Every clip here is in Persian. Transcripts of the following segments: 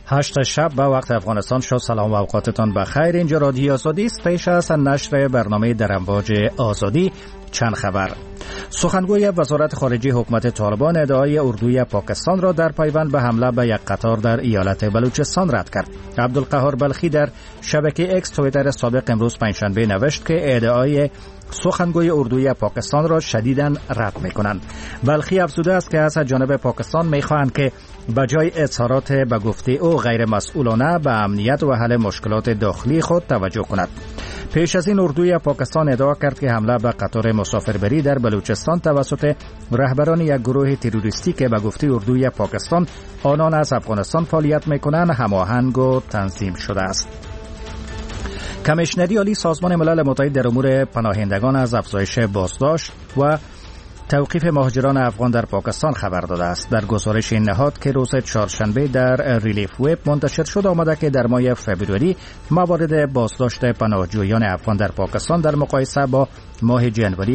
8 شب به وقت افغانستان شد. سلام و اوقاتتان بخیر. اینجا رادیو آزادی است. پیش از نشر برنامه در امواج آزادی چند خبر. سخنگوی وزارت خارجه حکومت طالبان ادعای اردوی پاکستان را در پیوند به حمله به یک قطار در ایالت بلوچستان رد کرد. عبدالقهار بلخی در شبکه اکس توییتر سابق امروز پنجشنبه نوشت که ادعای سخنگوی اردوی پاکستان را شدیداً رد می‌کنند. بلخی افزوده است که از جانب پاکستان می‌خواهند که بجای اظهارات به گفته او غیر مسئولانه به امنیت و حل مشکلات داخلی خود توجه کند. پیش از این اردوی پاکستان ادعا کرد که حمله به قطار مسافربری در بلوچستان توسط رهبران یک گروه تروریستی که به گفته اردوی پاکستان آنان از افغانستان فعالیت می‌کنند هماهنگ و تنظیم شده است. کمیشنری عالی سازمان ملل متحد در امور پناهندگان از افزایش بازداشت و توقیف مهاجران افغان در پاکستان خبر داده است. در گزارش این نهاد که روز چهارشنبه در ریلیف وب منتشر شد آمده که در ماه فوریه موارد بازداشت پناهجویان افغان در پاکستان در مقایسه با ماه جنوری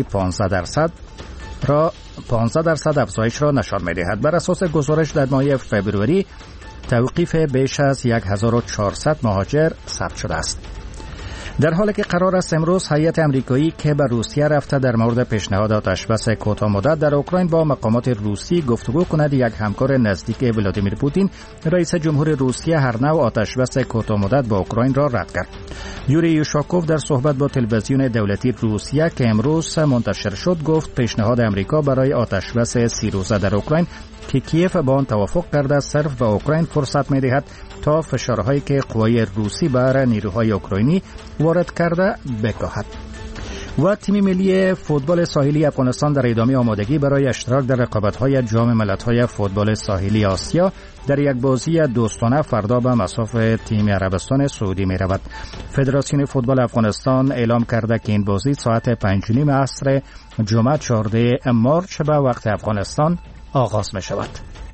15% افزایش را نشان می‌دهد. بر اساس گزارش در ماه فوریه توقیف بیش از 1400 مهاجر ثبت شده است. در حالی که قرار است امروز هیئت امریکایی که به روسیه رفته در مورد پیشنهاد آتشبس کوتاه مدت در اوکراین با مقامات روسی گفتگو کند، یک همکار نزدیک ولادیمیر پوتین رئیس جمهور روسیه هر نوع آتشبس کوتاه مدت با اوکراین را رد کرد. یوری یوشاکوف در صحبت با تلویزیون دولتی روسیه که امروز منتشر شد گفت پیشنهاد امریکا برای آتشبس 30 روزه در اوکراین که کیف با آن توافق کرده صرف به اوکراین فرصت می‌دهد تا فشارهایی که قوای روسی بر نیروهای اوکراینی وارد کرده بکاهد. و تیم ملی فوتبال ساحلی افغانستان در ادامه آمادگی برای اشتراک در رقابت‌های جام ملت‌های فوتبال ساحلی آسیا در یک بازی دوستانه فردا به مصاف تیم عربستان سعودی می‌رود. فدراسیون فوتبال افغانستان اعلام کرده که این بازی ساعت 5:30 عصر جمعه 14 مارس به وقت افغانستان آغاز می‌شود.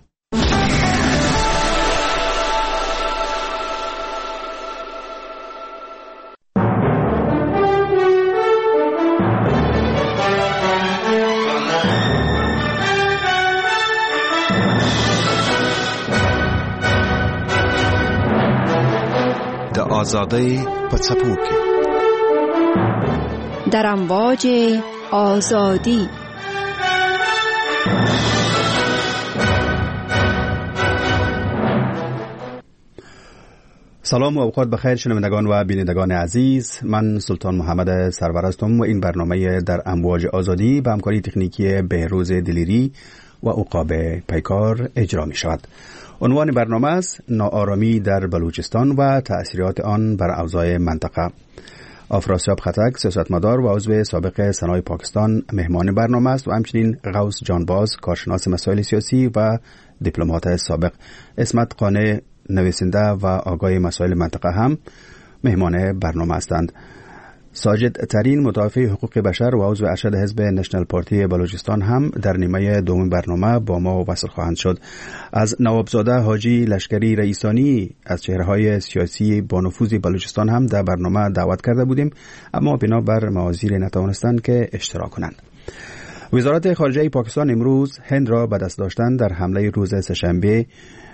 آزادی پڅپو کې در امواج آزادی. سلام و اوقات بخیر شنوندگان و بینندگان عزیز. من سلطان محمد سرور هستم و این برنامه در امواج آزادی به همکاری تکنیکی بهروز دلیری و عقاب پیکار اجرا می شود. عنوان برنامه است ناآرامی در بلوچستان و تأثیرات آن بر اوضاع منطقه. آفراسیاب خطک سیاستمدار و عضو سابق سنای پاکستان مهمان برنامه است و همچنین غوث جانباز کارشناس مسائل سیاسی و دیپلمات سابق. اسمت قانع نویسنده و آگاه مسائل منطقه هم مهمان برنامه هستند. ساجد ترین مدافع حقوق بشر و عضو ارشد حزب نشنل پارتی بلوچستان هم در نیمه دوم برنامه با ما وصل خواهند شد. از نوابزاده حاجی لشکری رئیسانی از چهره‌های سیاسی با نفوذ بلوچستان هم در برنامه دعوت کرده بودیم، اما بنابر موازیر نتوانستند که اشتراک کنند. وزارت خارجه پاکستان امروز هند را به دست داشتن در حمله روز سه‌شنبه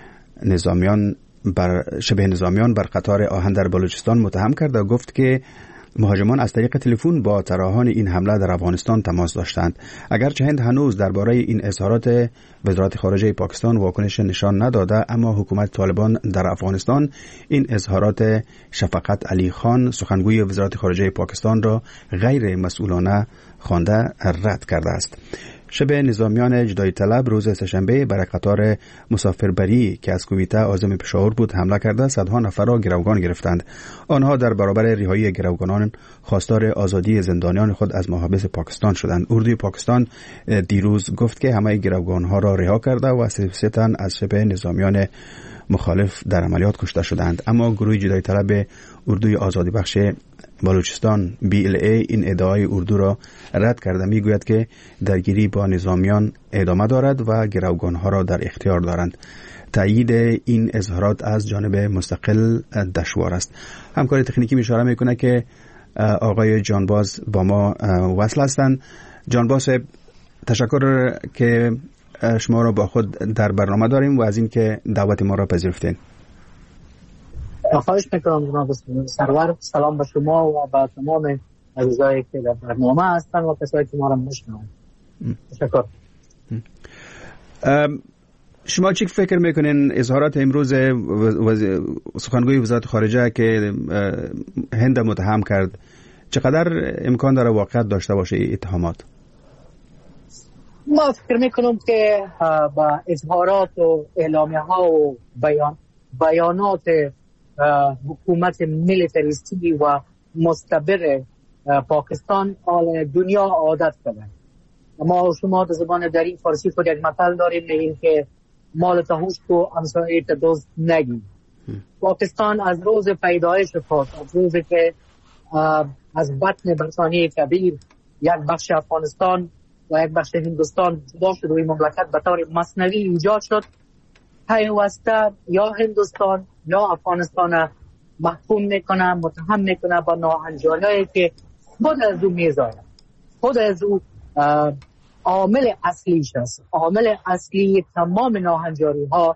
شبه نظامیان بر قطار آهن در بلوچستان متهم کرد و گفت که مهاجمان از طریق تلفن با طراحان این حمله در افغانستان تماس داشتند. اگرچه هند هنوز درباره این اظهارات وزارت خارجه پاکستان واکنش نشان نداده، اما حکومت طالبان در افغانستان این اظهارات شفقت علی خان سخنگوی وزارت خارجه پاکستان را غیر مسئولانه خوانده رد کرده است. شبه نظامیان جدایی طلب روز سه‌شنبه بر قطار مسافربری که از کویته عازم پشاور بود حمله کرده صدها نفر را گروگان گرفتند. آنها در برابر رهایی گروگانان خواستار آزادی زندانیان خود از محابس پاکستان شدند. اردوی پاکستان دیروز گفت که همه گروگانها را رها کرده و 33 تن از شبه نظامیان مخالف در عملیات کشته شدند، اما گروه جدایی طلب اردوی آزادی بخش بلوچستان BLA این ادعای اردو را رد کرده. میگوید که درگیری با نظامیان ادامه دارد و گروگانها را در اختیار دارند. تایید این اظهارات از جانب مستقل دشوار است. همکار تکنیکی اشاره میکنه که آقای جانباز با ما وصل هستند. جانباز، تشکر که شما را با خود در برنامه داریم و از این که دعوت ما را پذیرفتین. خواهش میکنم جناب سرور. سلام به شما و به تمام عزیزایی که در برنامه هستن و کسایی که ما را میشنون. تشکر. شما چی فکر میکنین اظهارات امروز سخنگوی وزارت خارجه که هند متهم کرد چقدر امکان داره واقعیت داشته باشه اتهامات؟ ما فکر میکنم که با اظهارات و اعلامیه ها و بیانات حکومت میلیتریستی و مستبر پاکستان دنیا عادت کرده. ما شما در زبان دری فارسی خود یک مثل داریم، میگیم که مال تهوش کو همسایه دزد نگی. پاکستان از روز پیدایش خود، از روزی که از بطن برطانیه کبیر یک بخش افغانستان و یک بخش هندوستان جدا شد و این مملکت به طور مصنوی ایجاد شد، پیوسته یا هندوستان یا افغانستان محکوم میکنه، متهم میکنه با ناهنجاری‌هایی که خود از او میذاره. خود از او عامل اصلیش است. عامل اصلی تمام ناهنجاری ها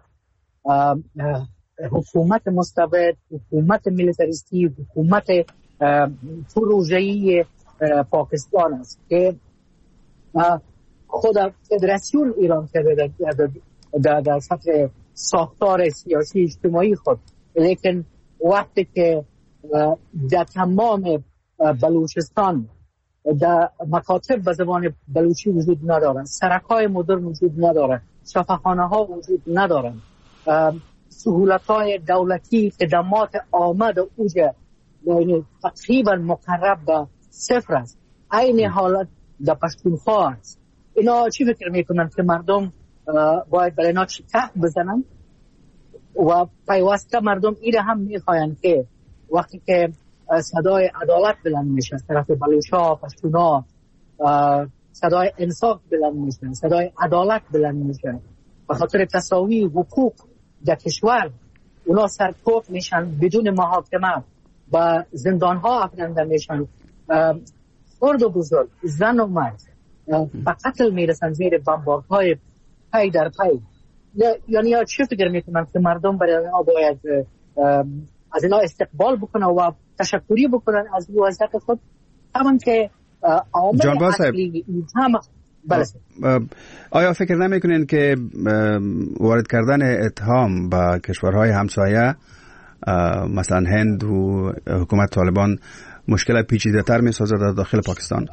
حکومت مستبد، حکومت میلیتریستی، حکومت پروژه‌ای پاکستان است که خود فدراسیون ایران کرده در سطح ساختار سیاسی اجتماعی خود، لیکن وقتی که در تمام بلوچستان در مکاتب به زبان بلوچی وجود ندارن، سرک‌های مدرن وجود ندارن، شفاخانه ها وجود ندارن، سهولت‌های دولتی خدمات آمد و اوجه تقریبا مقرب به صفر است. این حالت در پشتونخوا است. اینا چی فکر میکنن که مردم باید برای اینا چکه بزنن و پیوسته مردم ایره هم میخواین که وقتی که صدای عدالت بلند میشه از طرف بلوچا، پشتونا، صدای انصاف بلند میشه، صدای عدالت بلند میشه، به خاطر تساوی حقوق در کشور اونا سرکوب میشن، بدون محاکمه و زندان ها افکنده میشن، خرد و بزرگ، زن و مرد به قتل میرسن زیر بمبارد های پی در پی. یعنی چی فکر میکنن که مردم برای اینا باید از اینا استقبال بکنن و تشکری بکنن از وضعیت خود؟ همون که عامل اصلی هم آیا فکر نمیکنین که وارد کردن اتهام به کشورهای همسایه مثلا هند و حکومت طالبان مشکل پیچیده تر می سازد در داخل پاکستان؟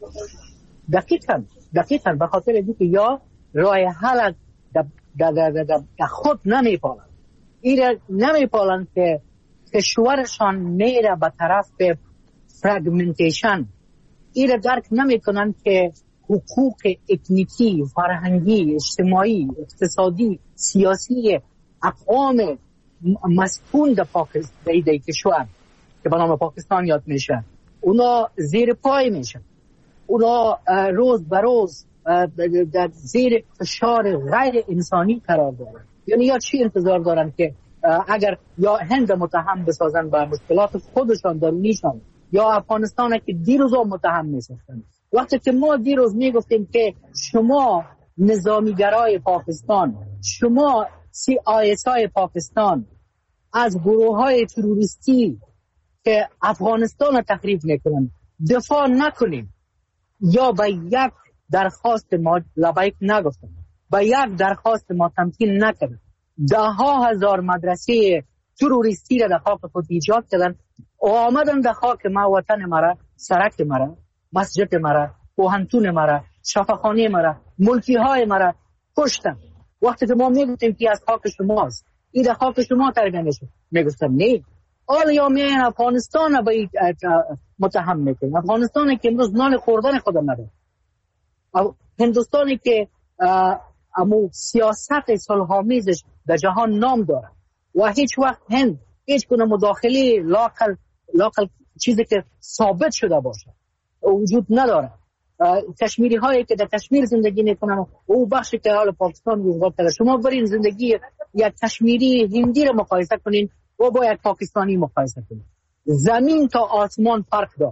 دقیقاً به خاطر اینکه یا راه حل در خود نمیپالن، ایره نمیپالن که کشورشان میره به طرف فرگمنتیشن، ایره درک نمیکنن که حقوق اتنیکی، فرهنگی، اجتماعی، اقتصادی، سیاسی اقوام مسکون در کشور که به نام پاکستان یاد میشه اونا زیر پای میشن، اونا روز به روز در زیر فشار غیر انسانی قرار دارن. یعنی یا چی انتظار دارن که اگر یا هند متهم بسازن به مشکلات خودشان درونیشان یا افغانستان که دیروز متهم میسازن، وقتی که ما دیروز میگفتیم که شما نظامیگرای پاکستان، شما CISI پاکستان از گروه های تروریستی که افغانستان را تخریب میکنن دفاع نکنیم، یا به یک درخواست ما لبیک نگفتن، به یک درخواست ما تمکین نکردن، 10,000 مدرسه تروریستی را در خاک خود ایجاد کردن و آمدن در خاک ما، وطن مرا، سرک مرا، مسجد مرا، پوهنتون مرا، شفاخانه مرا، ملکی های مرا کشتن. وقتی که ما میگفتیم که از خاک شماست، این در خاک شما تربیه میشه، میگفتم نه، حالا یا میان افغانستان به متهم میکنن، افغانستانی که امروز نان خوردن خود نداره، هندوستانی که امو سیاست صلح‌آمیزش در جهان نام داره و هیچ وقت هند هیچ گونه مداخله لاقل چیزی که ثابت شده باشه وجود نداره. کشمیری هایی که در کشمیر زندگی میکنن او بخشی که حال پاکستان وجود داره، شما برین زندگی یک کشمیری هندی رو مقایسه کنین و با یک پاکستانی مقایسه کنین، زمین تا آسمان فرق داره.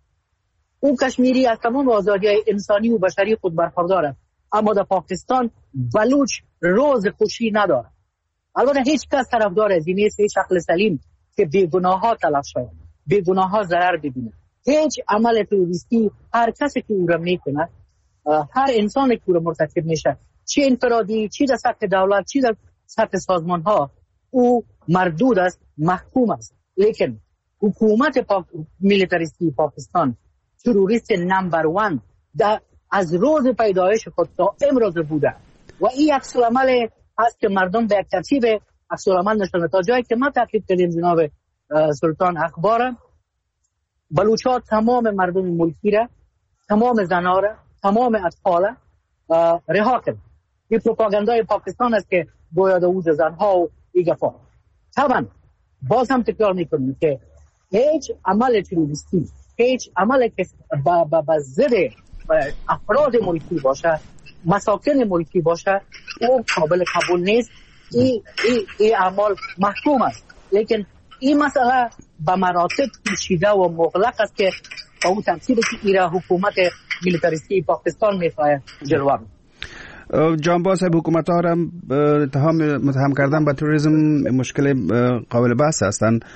او کشمیری از تمام آزادی‌های انسانی و بشری خود برخورداره، اما در پاکستان بلوچ روز خوشی نداره. البته هیچ کس طرفدار از این نیست، هیچ عقل سلیم که بیگناه ها تلف شد، بیگناه ها ضرر ببینه. هیچ عمل تروریستی هر کسی که او را میکنه، هر انسانی که او را مرتکب میشه، چه انفرادی، چه در سطح دولت، چه در سطح سازمان ها، او مردود است، محکوم است. لیکن حکومت میلیتاریستی پاکستان تروریست نمبر 1 از روز پیدایش خود تا امروز بوده و این عکس العمل است که مردم به یک ترتیب عکس العمل نشانه. تا جایی که ما تحقیق کردیم جناب سلطان اخبار، بلوچ‌ها تمام مردم ملکی را، تمام زنها را، تمام اطفال رها کرد. این پروپاگاندای پاکستان است که گویا دوز زنها و ایگفا. طبعا باز هم تکرار میکنیم که هیچ عمل تروریستی، هیچ عمل که با ضد افراد ملکی باشه، مساکن ملکی باشه، او قابل قبول نیست. این اعمال محکوم است. لیکن این مسئله به مراتب پیچیده و مغلق است که با اون تفسیری که ایران حکومت میلیتاریستی پاکستان میخواه جلوه بده. جانباز حکومت ها را متهم کردن با تروریسم مشکل قابل بحث هستند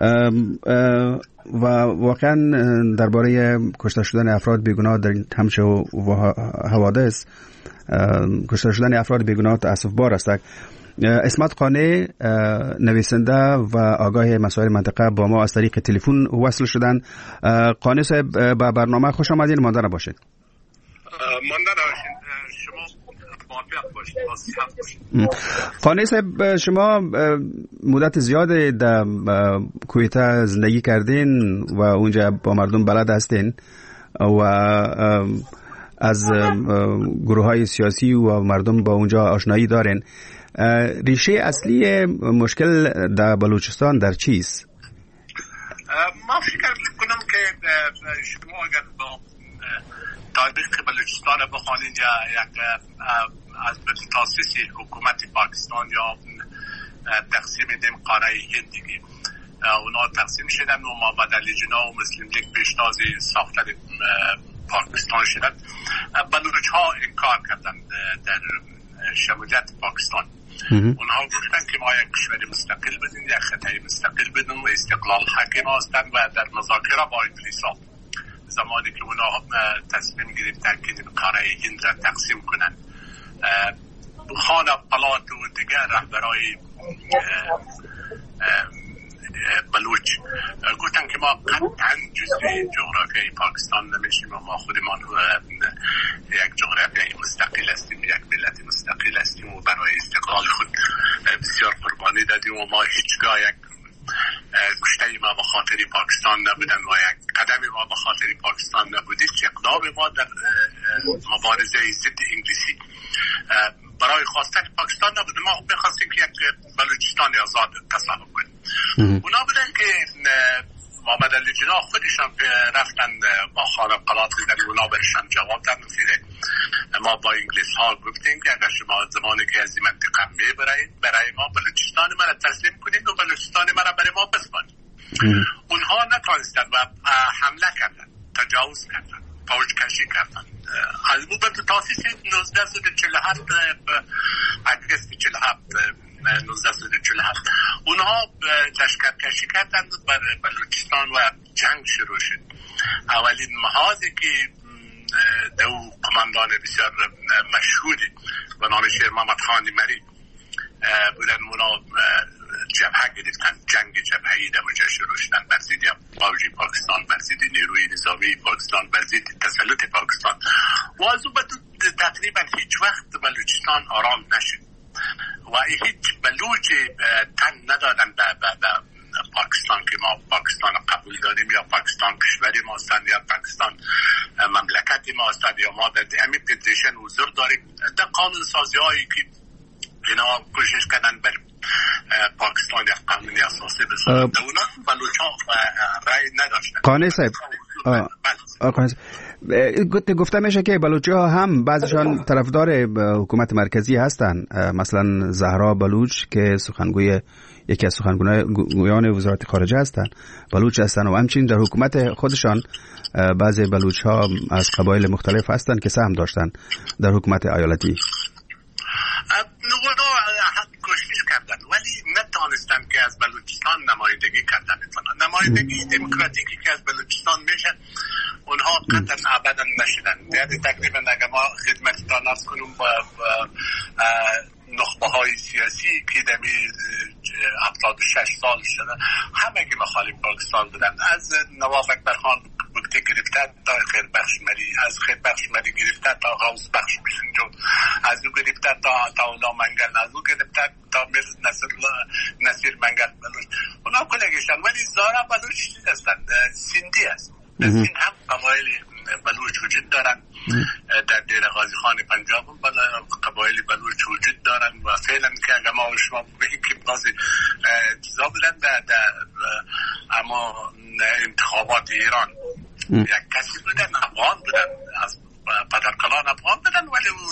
و واقعا درباره کشته شدن افراد بیگناه در همچه حوادث کشته شدن افراد بیگناه تأسف بار است. اسمت قانع نویسنده و آگاه مسائل منطقه با ما از طریق تلفن وصل شدن. قانع صاحب به برنامه خوش آمدین. مانده نباشید. قانع صاحب، شما مدت زیاد در کویتا زندگی کردین و اونجا با مردم بلد هستین و از گروه های سیاسی و مردم با اونجا آشنایی دارین. ریشه اصلی مشکل در بلوچستان در چیست؟ ما فکر میکنم که شما اگر با تاریخ بلوچستان بخوانید یا یک از تاسیس حکومت پاکستان یا تقسیم دیم قاره هند دیگه اونا تقسیم شدن و محمد علی جناح و مسلم لیگ پیشنهاد ساختن پاکستان شدن. بلوچ ها انکار کردن در شمولیت پاکستان. اونها گفتن که ما یک کشور مستقل بدیم، یک خطه مستقل بدیم و استقلال حاکم هستن و در مذاکره با انگلیس ها زمانی که اونها تصمیم گرفتن که قاره هند را تقسیم کنن، خان پلات و دیگر رهبرای بلوچ گفتن که ما قطعا جزئی جغرافیای پاکستان نمیشیم و ما خودمان یک جغرافیای مستقل هستیم، یک ملت مستقل هستیم و برای استقلال خود بسیار قربانی دادیم و ما هیچگاه یک کشته ما به خاطر پاکستان نبودن و یک قدم ما به خاطر پاکستان نبودید که اقدام ما در مبارزه ضد انگلیسی برای خواستن پاکستان نبود. ما می‌خواستیم که یک بلوچستان آزاد تصاحب کنیم. اونا بودن که محمد علی جناح خودشان رفتن با خارق‌العاده زدن، اونا برشان جواب دادن که ما با انگلیس ها گفتیم که اگر شما زمانی که از این منطقه میبرید برای ما بلوچستان ما را تسلیم کنید و بلوچستان ما را برای ما بسپارید. اونها نتوانستن و حمله کردن، تجاوز کردن، فوج کشی کردن. از موقع تاسیس 1947 اگست 47 1947 اونها لشکرکشی کردن بر بلوچستان و جنگ شروع شد. اولین محاذی که دو قماندان بسیار مشهوری و نام شیر محمد خان مری بودن، اونا جبهه گرفتن، جنگ جبهه‌ای در اونجا شروع شدن بر ضد فوج پاکستان، بر ضد نیروی نظامی پاکستان، بر ضد تسلط پاکستان و از اون بعد تقریبا هیچ وقت بلوچستان آرام نشد و هیچ بلوچ تن ندادن به پاکستان که ما پاکستان قبول داریم یا پاکستان کشوری ما هستند یا پاکستان مملکتی ما هستند یا ما در همین فدریشن حضور داریم. در قانون سازی هایی که اینا کوشش کردن بر پاکستان یک قانونی اساسی بسازن، اونا بلوچ ها رای نداشتن. قانع صاحب گفته میشه که بلوچی ها هم بعضشان طرفدار حکومت مرکزی هستند، مثلا زهرا بلوچ که یکی از سخنگویان وزارت خارجه هستند بلوچ هستند و همچنین در حکومت خودشان بعضی بلوچ ها از قبایل مختلف هستند که سهم داشتند در حکومت ایالتی. کوشش کردن ولی نتوانستن که از بلوچستان نمایندگی کردن میتونن. نمایندگی دموکراتیکی که از بلوچستان میشه اونها قطعا ابدا نشدن. یعنی تقریبا اگر ما خدمتتان عرض کنیم با نخبه های سیاسی که دمی 76 سال شده همه که مخالف پاکستان بودن، از نواب اکبرخان بگته گرفته تا خیربخش مری، از خیربخش مری گرفته تا غوث بخش بسنجو، از او گرفته تا اولا منگل، از او گرفته تا نصیر منگل بلوچ، اونا کلگشن. ولی زارا بلوچ هستند، سندی است. در سند هم قبایل بلوچ وجود دارن، در دیر غازی خان پنجاب قبایل بلوچ وجود دارن و فعلا که اگر ما شما بگیم که بازی چیزا بودن در اما انتخابات ایران یک کسی بودن، افغان بودن، از پدرکلان افغان بودن، ولی اون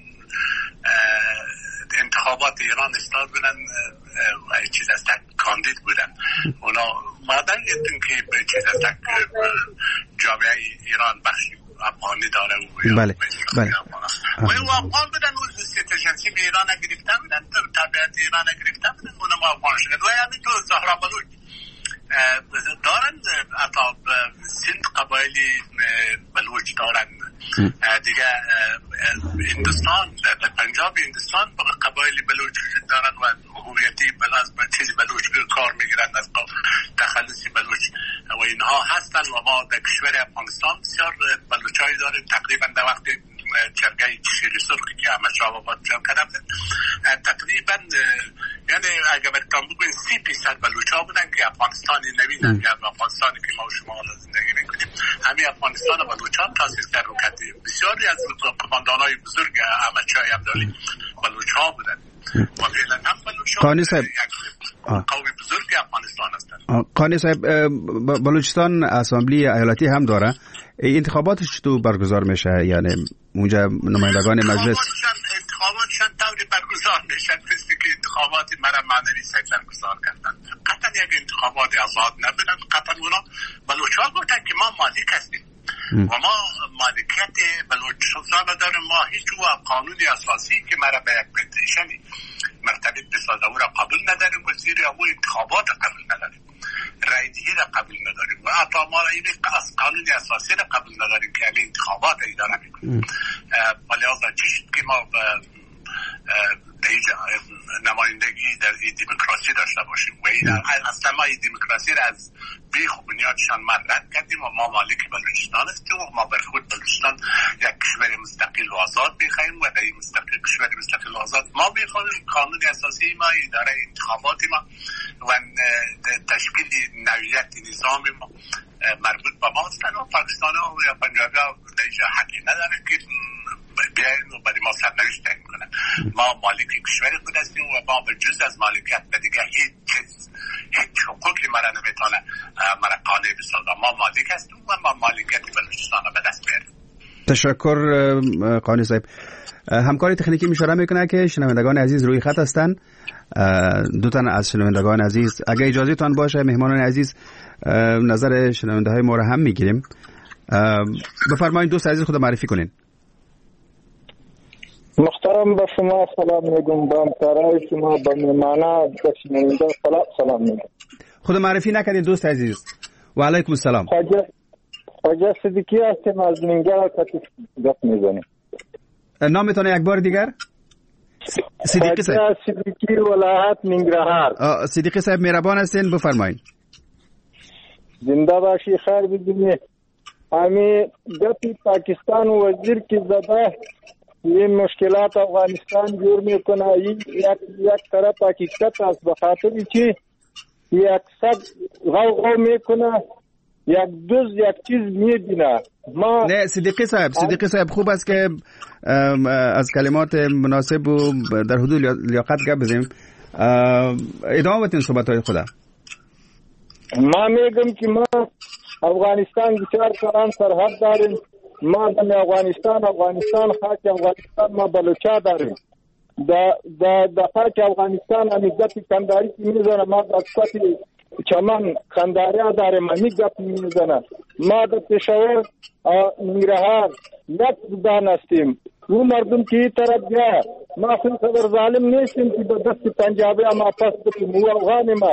انتخابات ایران استاد بودن و چیز از تک کاندید بودن. اونا مادر یدن که به چیز از تک جامعه ایران بخشی افغانی داره. بله بله. و او افغان بودن، او سیتیزنشیپ ایران گرفته بودن، تابعیت ایران گرفته بودن، اونا ما افغان شدن. و همین تو زهرا بلوچ دارن، اتا سند قبایلی بلوچ دارن دیگه. هندوستان در پنجاب هندوستان قبایلی بلوچ وجود دارن و هویتی بلاز به چیزی بلوچ کار میگیرن، از تخلصی بلوچ و اینها هستن. و ما در کشور افغانستان بسیار بلوچایی داریم. تقریبا در وقت جرگه شیر سرخی که احمدشاه آباد جمع کردن تقریبا یعنی اگر برتان بگوین 30% بلوچا بودن که افغانستانی نبینن، که افغانستانی که ما و شما زندگی میکنیم همین افغانستان بلوچان تاسیس کرد. بسیاری از قماندانای بزرگ احمدشاه عبدالی بلوچا بودن و فعلا هم بلوچا قومی بزرگ افغانستان هستند. قانی صاحب، بلوچستان اسامبلی ایالتی هم داره، انتخاباتش تو برگزار میشه؟ یعنی اونجا نمایندگان مجلس انتخاباتشان طوری برگزار میشن مثل که انتخابات مرا معنوی سیک برگزار کردن. قطعا یک انتخابات آزاد نبودن. قطعا اونا بلوچا گفتن که ما مالک هستیم و ما مالکیت بلوچستان داریم. ما هیچ قانونی اساسی که مرا به یک پتیشنی مرتبط بسازه او را قبول نداریم و زیر او انتخابات قبول نداریم، رای دهی را قبول نداریم و حتی ما را این قانونی اساسی را قبول نداریم که همین انتخابات اداره میکنیم. ولی از چیزی که ما نمایندگی در این دموکراسی داشته باشیم و این اصلا ما این دموکراسی را از بیخ و بنیادشان ما رد کردیم و ما مالک بلوچستان هستیم و ما بر خود بلوچستان یک کشور مستقل و آزاد میخواهیم و در این کشور مستقل و آزاد ما میخواهیم قانون اساسی ما، اداره انتخابات ما و تشکیل نوعیت نظام ما مربوط به ما هستند و پاکستان ها و یا پنجابی ها در اینجا حقی نداره که بیاین و برای ما سرنوشت تعیین کنن. ما مالک کشور خود هستیم و ما به جز از مالکیت به دیگه هیچ حقوقی مرا نمیتونه مرا قانع بسازه. ما مالک هستیم و ما مالکیت بلوچستان رو به دست بیاریم. تشکر قانی صاحب. همکاری تکنیکی مشوره میکنه که شنوندگان عزیز روی خط هستن. دو تن از شنوندگان عزیز اگه اجازه تان باشه، مهمانان عزیز نظر شنونده های ما رو هم میگیریم. بفرمایید دوست عزیز خود معرفی کنین. محترم به شما سلام میگم، با همکارای شما، با مهمانان شنونده سلام میگم. خود معرفی نکردین دوست عزیز؟ و علیکم السلام. خواجه صدیقی هستم از منگل کتیف گپ میزنیم. نامتون یک بار دیگر؟ صدیقی صاحب. خواجه صدیقی ولایت ننگرهار. صدیقی صاحب مهربان هستین، بفرمایید. زنده باشی، خیر بدونی. همین گپی پاکستان وزیر که زده این مشکلات افغانستان جور میکنه، این یک طرف حقیقت است، به خاطر که یک سگ غو میکنه، یک دوز یک چیز میبینه. ما نه صدیقی صاحب خوب است که از کلمات مناسب و در حدود لیاقت گپ بزنیم. ادامه بدین صحبت های خدا. ما میگم که ما افغانستان بسیار کلان سرحد داریم. ما در افغانستان خاک افغانستان ما بلوچا داریم. در خاک افغانستان همی گپی کنداری که میزنه، ما در کتی چمن کنداری ها داریم، همی گپی میزنه. ما در پشاور ننگرهار یک زبان هستیم. او مردم که این طرف جا ما خیلی خبر ظالم نیستیم که به دست پنجابی ما پس بکنیم. او افغانی ماست،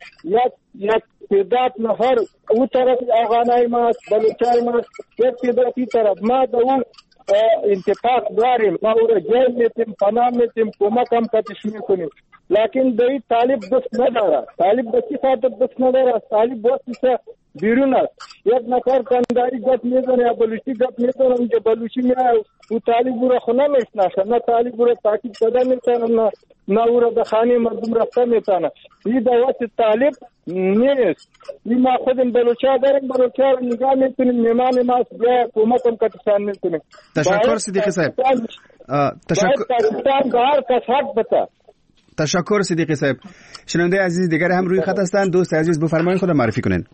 یک تعداد نفر او طرف افغانای ماست، بلوچای ماست، یک تعدادی طرف ما در اون انتفاق داریم، ما او را جیل میتیم، پناه میتیم، کمک هم کتش میکنیم. لیکن دایی طالب دست نداره. طالب بچی خاطر دست نداره. طالب وقتی بیرون است. یک نفر کنداری گپ میزنه یا بلوچی گپ میزنه، اونجا بلوچی میاد او طالب او را خونه میشناسه، نه طالب او را تاکید کده میتونه، نه او را به خانه مردم رفته میتونه. این دوست طالب نیست. این ما خودم بلوچا داریم، بلوچا را نگاه میتونیم، میمان ما بیا کمک هم کتسان میتونیم. تشکر صدیقی صاحب. پاکستان به هر کس حق بده. تشکر صدیقی صاحب. شنونده عزیز دیگر هم روی خط هستند. دوست عزیز بفرمایید خود معرفی کنین.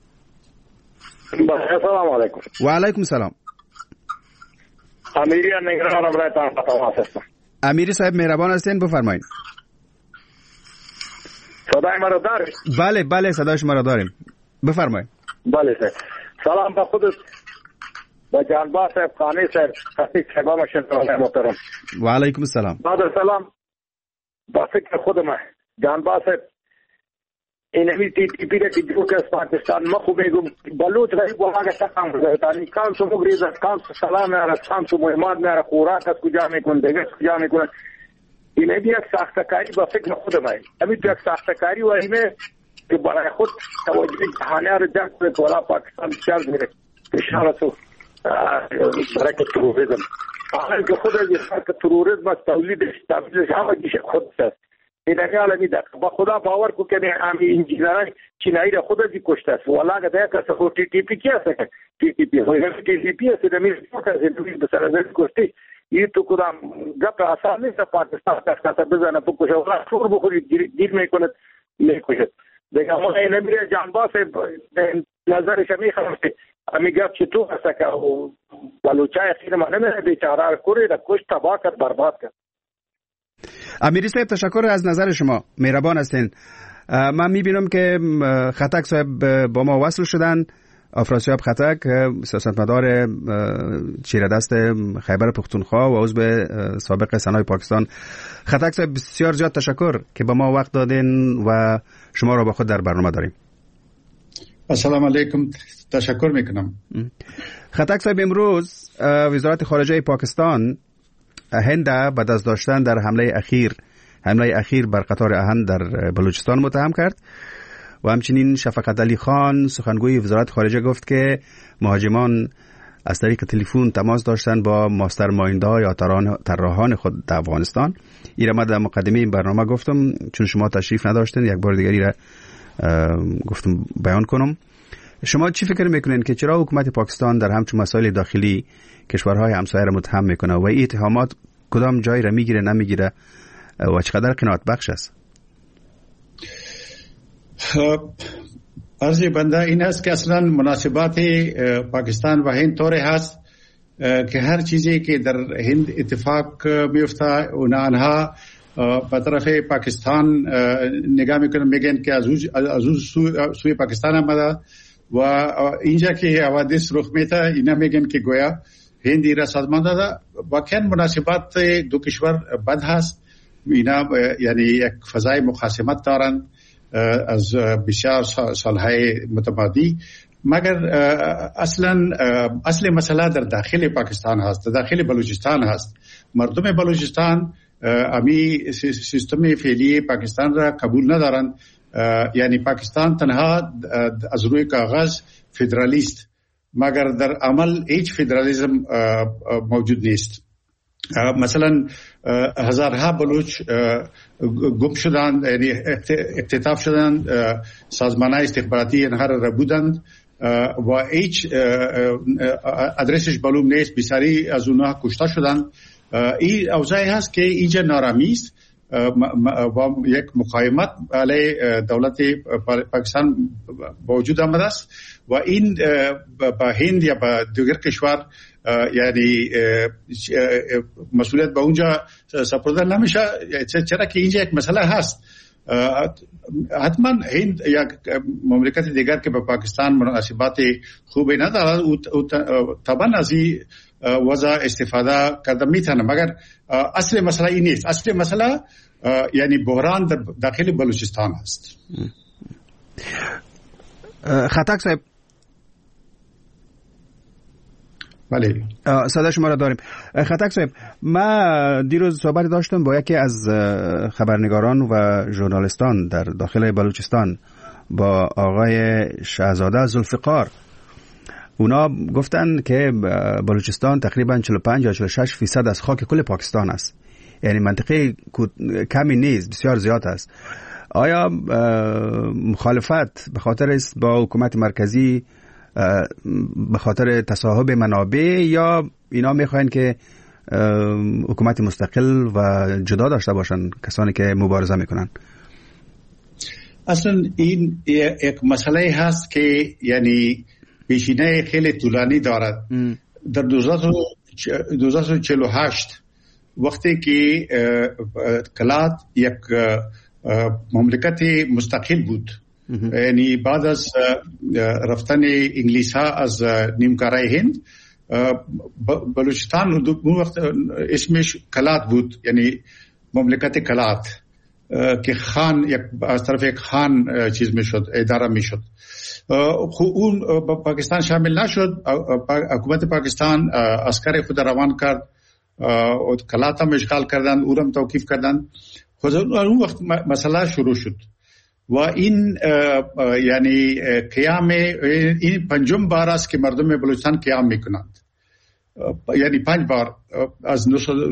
السلام علیکم. و علیکم السلام. امیری نگران برایتان تماس هستم. امیری صاحب مهربان هستین، بفرمایید. صدای مرا دارید؟ بله بله صدای شما را داریم، بفرمایید. بله صاحب. سلام به خودت، به جانباز صاحب، خانی صاحب، خطیب صاحب مشنون محترم. و علیکم السلام. بعد سلام با فکر خودم جانباز صاحب، این همی تی پی را که جو که از پاکستان ما خوب میگم بلوچ غریب و آگه تقام رزایتانی کام سو مگریز از کام سو سلام میاره، کام سو مهمات میاره، خوراک از کجا میکن، دیگه کجا میکنن. این همی یک ساختکاری با فکر خودم همی تو یک ساختکاری و همی که برای خود توجه جهانه را جمع کنه تولا پاکستان بسیار میره اشاره سو برای که تروریزم آخر که خود از که تروریزم از تولیدش همه دیش خود است. این حال میده با خدا باور کو که امی انجینران چینایی را خود از کشته است والا که ده کس خود تی پی کی است تی پی تی پی است نمیشه که به سر از کشتی این تو کدام گپ آسان نیست. پاکستان کس بزنه بکشه ولی شور بخوری گیر میکنه میکشه دیگه. ما این نمیره جانباز نظرش میخوام که امی گپ چطور است که بلوچای خیر ما نمیره بیچاره کوری را کشت تباه کرد برباد کرد. امیری صاحب تشکر از نظر شما، مهربان هستین. من میبینم که خطک صاحب با ما وصل شدن، افراسیاب خطک، سیاستمدار چیردست خیبر پختونخوا و عضو سابق سنای پاکستان. خطک صاحب بسیار زیاد تشکر که با ما وقت دادین و شما را با خود در برنامه داریم. السلام علیکم، تشکر میکنم. خطک صاحب امروز وزارت خارجه پاکستان هند به دست داشتن در حمله اخیر بر قطار آهن در بلوچستان متهم کرد و همچنین شفقت علی خان سخنگوی وزارت خارجه گفت که مهاجمان از طریق تلفن تماس داشتن با ماستر مایندها یا طراحان خود در افغانستان. این را من در مقدمه این برنامه گفتم، چون شما تشریف نداشتین یک بار دیگری را گفتم بیان کنم. شما چی فکر میکنین که چرا حکومت پاکستان در همچون مسائل داخلی کشورهای همسایه را متهم میکنه و این اتهامات کدام جای را میگیره نمیگیره و چقدر قناعت بخش است؟ عرض بنده این است که اصلا مناسبات پاکستان و هند طوری هست که هر چیزی که در هند اتفاق میفته آنها به طرف پاکستان نگاه میکنن، میگن که از سوی پاکستان آمده و اینجا که حوادث رخ میده اینا میگن که گویا هندی را سازمان داده. واقعا مناسبات دو کشور بد هست. اینا یعنی یک فضای مخاصمت دارند از بسیار سالهای متمادی، مگر اصل مسئله در داخل پاکستان هست، در داخل بلوچستان هست. مردم بلوچستان امی سیستم فعلی پاکستان را قبول ندارند. یعنی پاکستان تنها از روی کاغذ فدرالیست، مگر در عمل هیچ فدرالیسم موجود نیست. مثلا هزارها بلوچ گم شدند، یعنی اختطاف شدند، سازمان‌های استخباراتی اینها را بودند و هیچ ادرسش معلوم نیست، بسیاری از اونها کشته شدند. این اوضاعی هست که اینجا نارامی است و یک مقاومت علیه دولت پاکستان وجود آمده است و این با هند یا با دیگر کشور یعنی مسئولیت به اونجا سپرده نمیشه، چرا که اینجا یک مسئله هست. حتما هند یا مملکت دیگر که با پاکستان مناسبات خوبی ندارد طبعا از این وضع استفاده کرده میتونه، مگر اصل مسئله این نیست. اصل مسئله یعنی بحران در داخل بلوچستان است. خطک صاحب بله صدا شما را داریم. خطک صاحب، ما دیروز صحبت داشتم با یکی از خبرنگاران و ژورنالیستان در داخل بلوچستان با آقای شهزاده ذوالفقار. اونا گفتن که بلوچستان تقریبا 45 یا 46% از خاک کل پاکستان است، یعنی منطقه کمی نیست، بسیار زیاد است. آیا مخالفت به خاطر است با حکومت مرکزی، به خاطر تصاحب منابع، یا اینا میخواین که حکومت مستقل و جدا داشته باشن کسانی که مبارزه میکنن؟ اصلا این یک مسئله هست که یعنی پیشینه خیلی طولانی دارد. در 2048 وقتی که کلات یک مملکت مستقل بود، یعنی بعد از رفتن انگلیس ها از نیمکره هند، بلوچستان اون وقت اسمش کلات بود، یعنی مملکت کلات که خان از طرف یک خان چیز میشد، اداره میشد. اون پاکستان شامل نشد. حکومت پاکستان عسکر خود روان کرد، کلات هم اشغال کردن، اورم توقیف کردن. اون وقت مسئله شروع شد و این یعنی قیام این پنجم بار است که مردم بلوچستان قیام میکنند، یعنی 5 بار از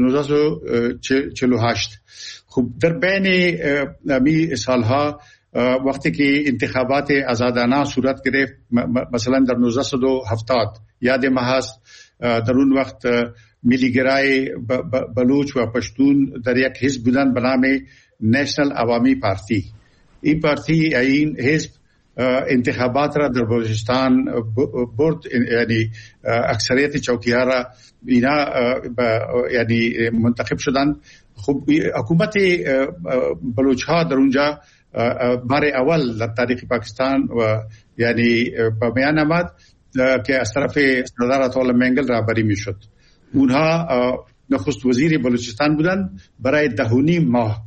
1948. خب در بین می سالها وقتی که انتخابات آزادانه صورت گرفت، مثلا در 1970 یاد ما هست، در اون وقت ملیگرای بلوچ و پشتون در یک حزب بودن به نام نیشنل عوامی پارتی. این پارتی، این حزب انتخابات را در بلوچستان برد، یعنی اکثریت چوکی‌ها را اینا یعنی منتخب شدند. خب حکومت بلوچ ها در اونجا بار اول در تاریخ پاکستان و یعنی به میان آمد که از طرف سردار عطاالله منگل رهبری میشد. اونها نخست وزیر بلوچستان بودند برای 10.5 ماه.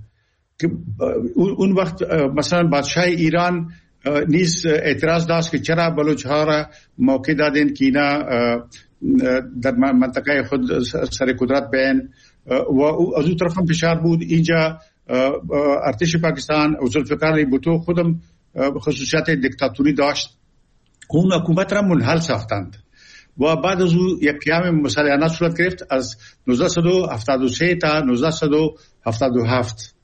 اون وقت مثلا بادشاه ایران نیز اعتراض داشت که چرا بلوچ ها را موقع دادن که اینا در منطقه خود سر قدرت بین، و از اون طرف هم فشار بود. اینجا ارتش پاکستان و ذوالفقار بوتو خودم خصوصیات دیکتاتوری داشت، اون حکومت را منحل ساختند و بعد از اون یک قیام مسلحانه صورت گرفت از 1973 تا 1977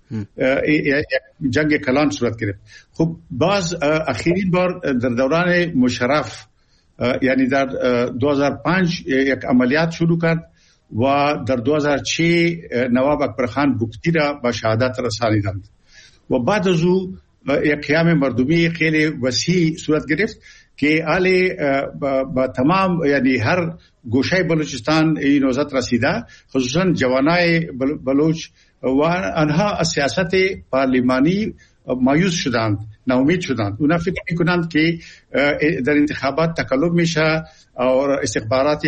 جنگ کلان صورت گرفت. خب باز اخیرین بار در دوران مشرف، یعنی در 2005 یک عملیات شروع کرد و در 2006 نواب اکبرخان بگتی را به شهادت رسانیدند و بعد از او یک قیام مردمی خیلی وسیع صورت گرفت که آلی با تمام یعنی هر گوشه بلوچستان این نوزت رسیده، خصوصا جوانای بلوچ و آنها از سیاست پارلمانی مایوس شدند، ناامید شدند. اونا فکر میکنند که در انتخابات تقلب میشه اور استخبارات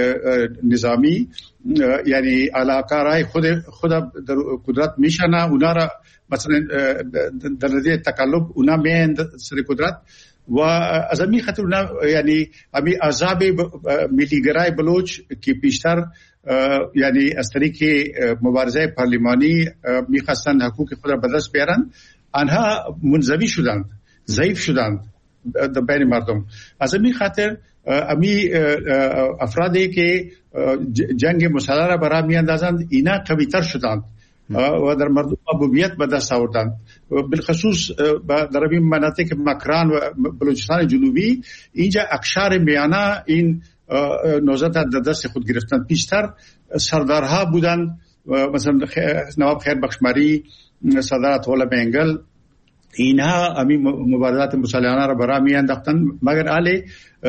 نظامی یعنی علاقه خود در قدرت میشنه، اونا را مثلا در نتیجه تقلب اونا میند سر قدرت و از همین خاطر اونا یعنی همین عذاب ملیگرای بلوچ که پیشتر یعنی از طریق مبارزه پارلمانی میخواستند حقوق خود را به دست بیارن، آنها منزوی شدند، ضعیف شدند در بین مردم. از همین خاطر امی افرادی که جنگ مسلح را برای میاندازند اینا قوی‌تر شدند و در مردم محبوبیت به دست آوردند. بالخصوص در این مناطق مکران و بلوچستان جنوبی اینجا اقشار میانه این نوزت در دست خود گرفتند. پیشتر سردارها بودند، مثلا نواب خیر بخشمری، سردار عطاالله منگل، اینها همین مبارزات مسلحانه را برای می انداختند، مگر علی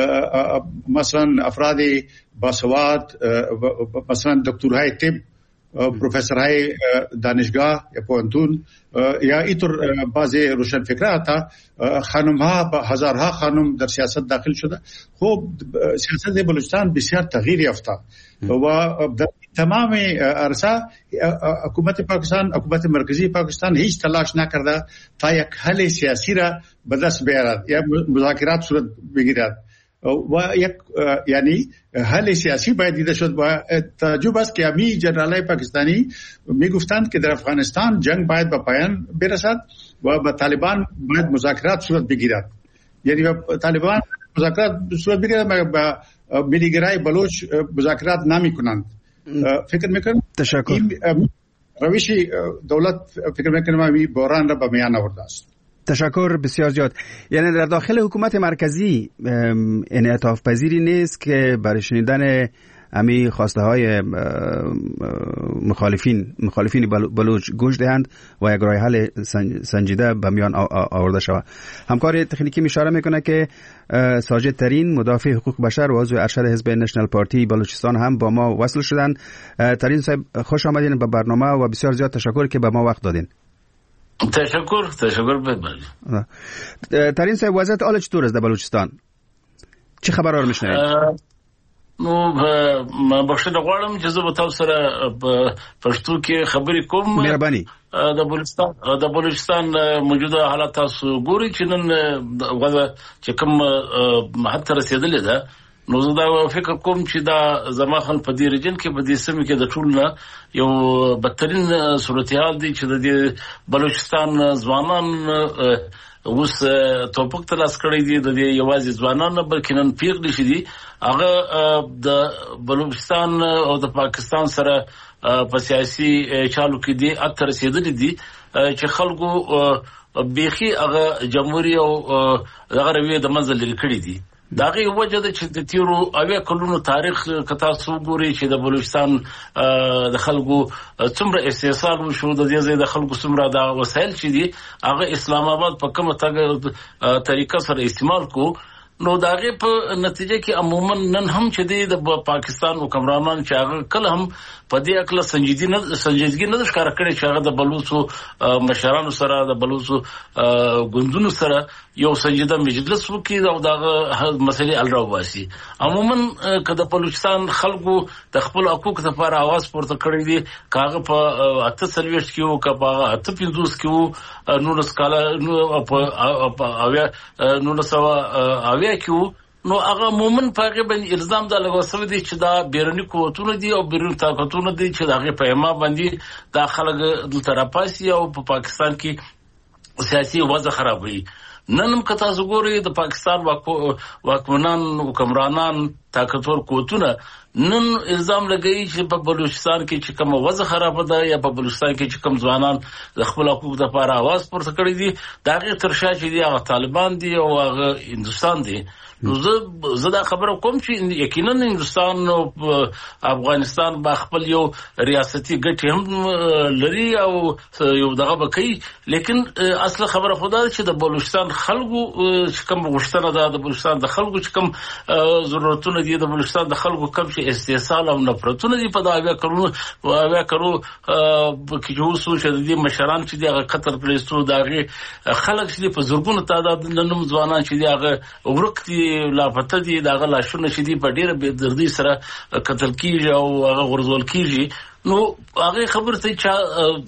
مثلا افراد باسواد، مثلا دکترهای طب، پروفسورهای دانشگاه یا پوهنتون یا اینطور بعضی روشنفکرها، تا خانم‌ها، هزارها خانم در سیاست داخل شده. خب سیاست بلوچستان بسیار تغییر یافته و در تمام عرصه حکومت پاکستان، حکومت مرکزی پاکستان هیچ تلاش نکرده تا یک حل سیاسی را به دست بیارد یا مذاکرات صورت بگیرد و یک یعنی حل سیاسی باید دیده شد. و تعجب است که امی جنرالای پاکستانی میگفتند که در افغانستان جنگ باید به پایان برسد و با طالبان باید مذاکرات صورت بگیرد. یعنی طالبان مذاکرات صورت بگیرد با ملیگرای بلوچ مذاکرات نمی کنند. فکر میکنم تشکر. روش دولت فکر میکنم این بحران را به میان آورده است. تشکر بسیار زیاد. یعنی در داخل حکومت مرکزی انعطاف پذیری نیست که برای شنیدن امی خواسته های مخالفین بلوچ گوش دهند و یک راه حل سنجیده به میان آورده شود. همکار تکنیکی اشاره میکنه که ساجد ترین مدافع حقوق بشر و عضو ارشد حزب نشنال پارتی بلوچستان هم با ما وصل شدن. ترین صاحب خوش آمدین به برنامه و بسیار زیاد تشکر که به ما وقت دادین. تشکر ببرید. ترین صاحب وضعیت حال چطور است در بلوچستان؟ چه خبرها رو میشنوید؟ ما بخښنه غواړم چې زه به تاسو سره په پښتو کې خبرې کوم. مهرباني. د بلوچستان موجوده حالات تاسو ګورئ چې نن وضع چې کوم حد ته رسیدلې ده، نو زه دا فکر کوم چې دا زما خل په دې ریجن کې په دې سیمه کې د ټول نه یو بدترین صورتحال دی چې د بلوچستان ځوانان اوس توپک تلاش کړی دي. د یوازې ځوانان نه بلکې نن پیغلې شي دي هغه د بلوچستان او د پاکستان سره په سیاسي چالو کې دي اته رسیدلې دي چې خلکو بیخي هغه جمهوریت او هغه رویه د منځ لري کړی دي. داغه وجه د چې د تیرو اویا کلونو تاریخ کتا سو ګوري چې د بلوچستان د خلکو څومره استحصال وشو، د دې ځای د خلکو څومره د وسایل چې دي هغه اسلام آباد په کومه طریقه سره استعمال کو. نو داغه په نتیجه کې عموما نن هم چې د پاکستان حکمرانان چې هغه کله هم په دې اکله سنجیدګي نه ښکار کړي چې هغه د بلوچو مشرانو سره د بلوچو ګوندونو سره یو سنجیده مجلس وکړي او دغه مسلې حل راوباسي. عموما که د بلوچستان خلکو د خپل حقوق لپاره आवाज پورته کړی دي، کاغه په 48 کې وو، که په 58 کې وو، نو سکاله په نو سوا کیو، نو هغه مومن پاګه باندې الزام دا لګوسوي دي چې دا بیرونی قوتونه دي او بیرونی طاقتونه دي چې دغه پیما باندې د خلک د طرفاسي او په پاکستان کې سیاسي وضع خرابوي. نن که تاسو ګورئ د پاکستان واکمنان حکمرانان طاقتور قوتونه نن الزام لګوي چې په بلوچستان کې چې کوم وضع خراب ده یا په بلوچستان کې چې کوم ځوانان د خپل حقوق لپاره आवाज پورته کړی دي دغه ترشا چې دی هغه طالبان دي او هغه هندستان دي. نو زه دا خبره کوم چې یقینا هندستان او افغانستان با خپل یو ریاستي ګټې هم لري او یو دغه بکی، لیکن اصل خبره خدا چې د بلوچستان خلکو چې کوم غوښتنه ده، د بلوچستان د خلکو چې کوم ضرورتونه دي، د بلوچستان د خلکو کوم چې استحصال او نفرتونه دي په دا اویا کرو کې جو سو چې د مشران چې دی هغه قطر پلیستو دغه خلک چې په زورګونو تعداد نن ځوانان چې دی هغه ورک لاپته دي، دغه لاشونه چې دی په ډیره بې دردی سره قتل کیږي او هغه غرزول کیږي. نو هغه خبر ته چا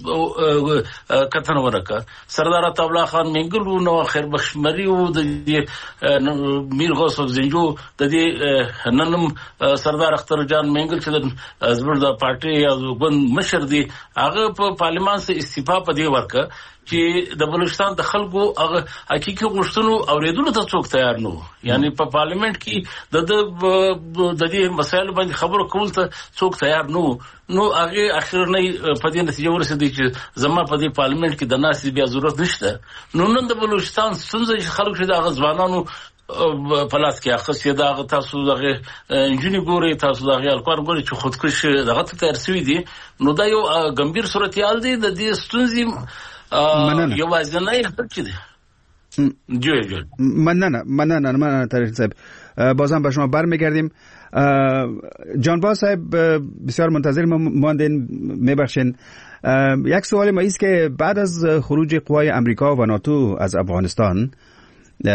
کتن ورکه سردار عطا خان منګل نو خیر بخش مری او د میر غوث زنجو د دې ننم سردار اختر جان منګل چې د زبر د پارټي او ګوند مشر دی هغه په پارلیمان سره استعفا پدې ورکه چې د بلوچستان د خلکو هغه حقيقي غوښتنو اوریدلو ته څوک تیار نو. یعنی په پارلیمنت کې د دې مسایلو باندې خبرو کول ته څوک تیار نو هغه اخر نه په دې نتیجه ورسېدی چې زما په دې پارلیمنت کې د ناس بیا ضرورت نشته. نو نن د بلوچستان څنګه خلک چې د ځوانانو پلاس کې اخص دا تاسو دغه انجینی ګوري، تاسو دغه الکوار ګوري چې خودکش دغه ته ترسوي دي، نو دا یو گمبیر صورتحال دی. د دې ستونزې یو ځنای هڅه دي. ممنون طارق صاحب. بازم به شما برمیگردیم. جانباز صاحب بسیار منتظر ماندین، میبخشین. یک سوال ما است که بعد از خروج قوای امریکا و ناتو از افغانستان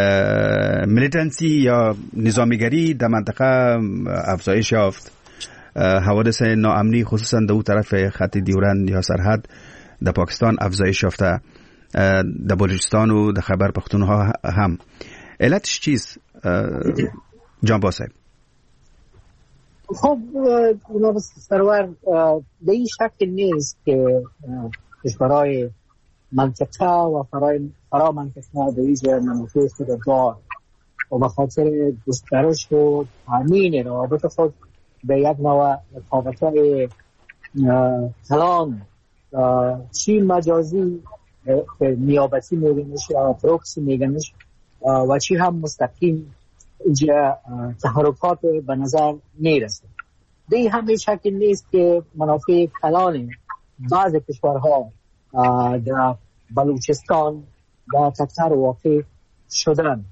میلیتنسی یا نظامیگری در منطقه افزایش یافت. حوادث ناامنی خصوصا در اون طرف خط دیورند یا سرحد در پاکستان افزایش یافته، در بلوچستان و در خیبر پختونخوا هم. علتش چیست جان صاحب؟ خب جناب سرور، به این شکل نیست که کشورهای منطقه و فرا منطقه به ویژه مناطق خوددار و به خاطر گسترش و تامین روابط خود به یک نوع رقابت‌های کلان، چی مجازی نیابتی میگنش یا پروکسی میگنش و چی هم مستقیم اینجا تحرکات به نظر میرسه. به همین شکل نیست که منافع کلان بعض کشورها در بلوچستان در خطر واقع شدن،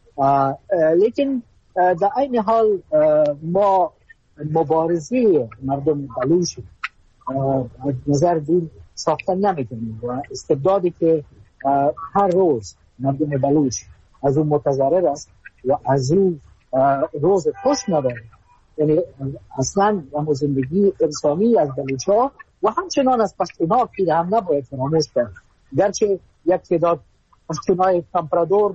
لیکن در این حال ما مبارزه مردم بلوچ از نظر دور ساختن نمیکنیم و استبدادی که هر روز مردم بلوچ از اون متضرر است و از اون روز خوش نداره، یعنی اصلا و زندگی انسانی از بلوچ‌ها و همچنان از پشتون‌ها که هم نباید فراموش کرد. گرچه یک تعداد پشتون‌های کمپرادور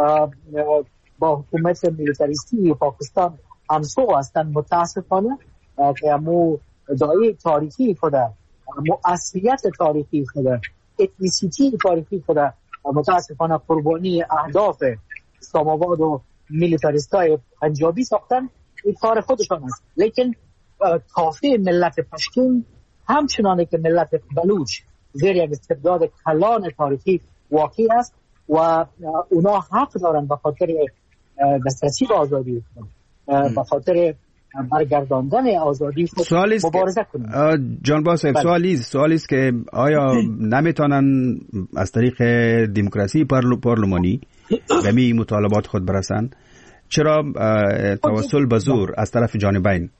با حکومت میلیتاریستی پاکستان همسو هستند، متاسفانه که امو دایی تاریخی خدا، امو اصلیت تاریخی خدا، اتنیسیتی تاریخی خدا متاسفانه قربانی اهداف اسلام آباد و میلیتاریستای پنجابی ساختن. این کار خودشان است، لیکن کافی ملت پشتون همچنانه که ملت بلوچ زیر یک استبداد کلان تاریخی واقعی است و اونا حق دارن به خاطر دسترسی به آزادی خود، به خاطر برگرداندن آزادی خود مبارزه کنند. جان صاحب، سوالی است که آیا نمیتونن از طریق دموکراسی پارلمانی به می مطالبات خود برسن؟ چرا توسل به زور از طرف جانبین؟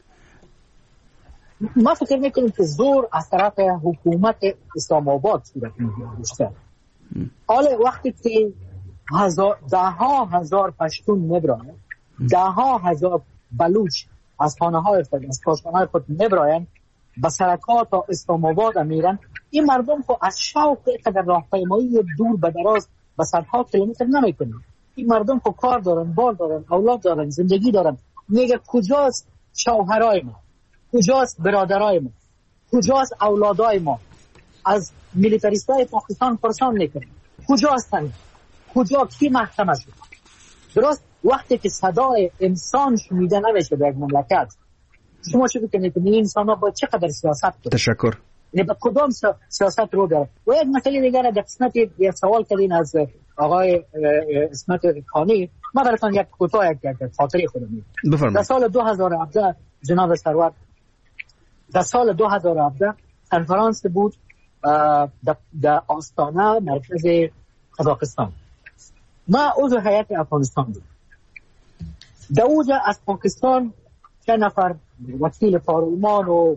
ما فکر میکنیم که زور از طرف حکومت اسلام آباد صورت میگیره. حالا وقتی که ده ها هزار پشتون مبراین، ده ها هزار بلوچ از خانه های خود، از کاشانه های خود مبراین به سرکات و اسلام آباد میرن، این مردم خود از شوق قدر راهپیمایی دور به دراز به صدها کیلومتر نمیکنن. این مردم خود کار دارن، بار دارن، اولاد دارن، زندگی دارن. میگه کجاست شوهرای ما، کجاست برادرای ما، کجاست اولادای ما؟ از میلیتاریستای پاکستان پرسان میکنه کجا هستن، کجا، کی محکمه شد؟ درست وقتی که صدای انسان شنیده نمیشه در یک مملکت، شما چه بکنید که این انسان ها باید چقدر سیاست کنید؟ تشکر. یعنی با کدام سیاست رو داره؟ و یک مسئله دیگر در قسمت یک سوال کردین از آقای اسمت خانی، ما براتون یک کوتاه یک خاطره خودم میگم. بفرمایید. در سال 2017 جناب سرور، در سال 2017 کنفرانس بود در آستانه مرکز قزاقستان. ما عضو هیئت افغانستان بود. در اوجه از پاکستان چند نفر وکیل پارلمان و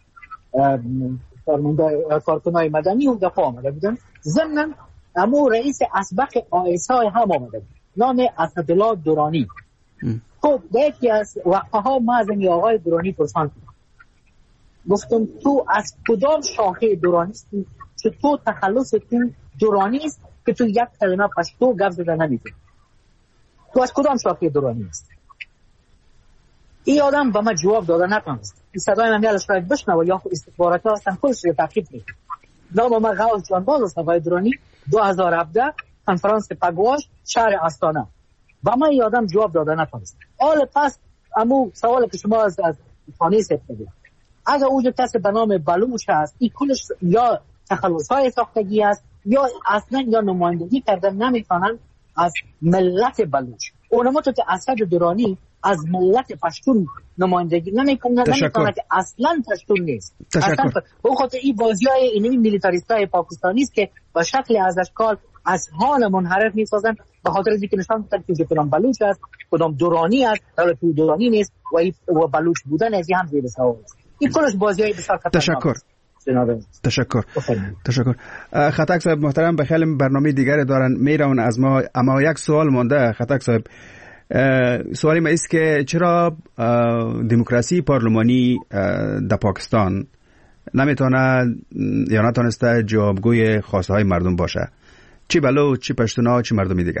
کارکنای مدنی و دفاع آمده بودن. ضمن امو رئیس اسبق آیسای هم آمده بود، نام اسدالله درانی. خب در یکی از وقتها ما از این آقای درانی پرسان گفتم تو از کدام شاخه درانی هستی که تو تخلص تو درانی است که تو یک کلمه پشتو گپ زدن نمی‌تونی؟ تو از کدام شاخه درانی هستی؟ این آدم به من جواب داده نتونست. این صدای من میاد شاید بشنوه یا استخبارات هستن خودش رو تعقیب میکنه. نام من غوث جانباز است آقای درانی. 2017 کنفرانس پگواش شهر استانه. با من این آدم جواب داده نتونست. حالا پس امو سوال که شما از خانی سپیدید، اگر اوجه کسی به نام بلوچ هست، این کلش یا تخلص‌های ساختگی است یا اصلا یا نمایندگی کردن نمیتونن از ملت بلوچ. اونما تو که اسد درانی از ملت پشتون نمایندگی نمیکنه، نمیتونه که اصلا پشتون نیست. تشکر. به خاطر این بازی‌های اینمی میلیتاریستای پاکستانی است که با شکل از اشکال از حال منحرف میسازن، به خاطر اینکه نشان میدن که کدام بلوچ است، کدام درانی است، حالا تو درانی نیست و بلوچ بودن از هم زیر سوال است. این کلش بازی‌های بسیار خطرناک است. تشکر. خطک صاحب محترم، بخیال برنامه دیگری دارن میرون از ما، اما یک سوال مونده. خطک صاحب، سوالی ما است که چرا دموکراسی پارلمانی در پاکستان نمیتونه یا نتونسته جوابگوی خواسته های مردم باشه؟ چی بلوچ، چی پشتونا، چی مردمی دیگه؟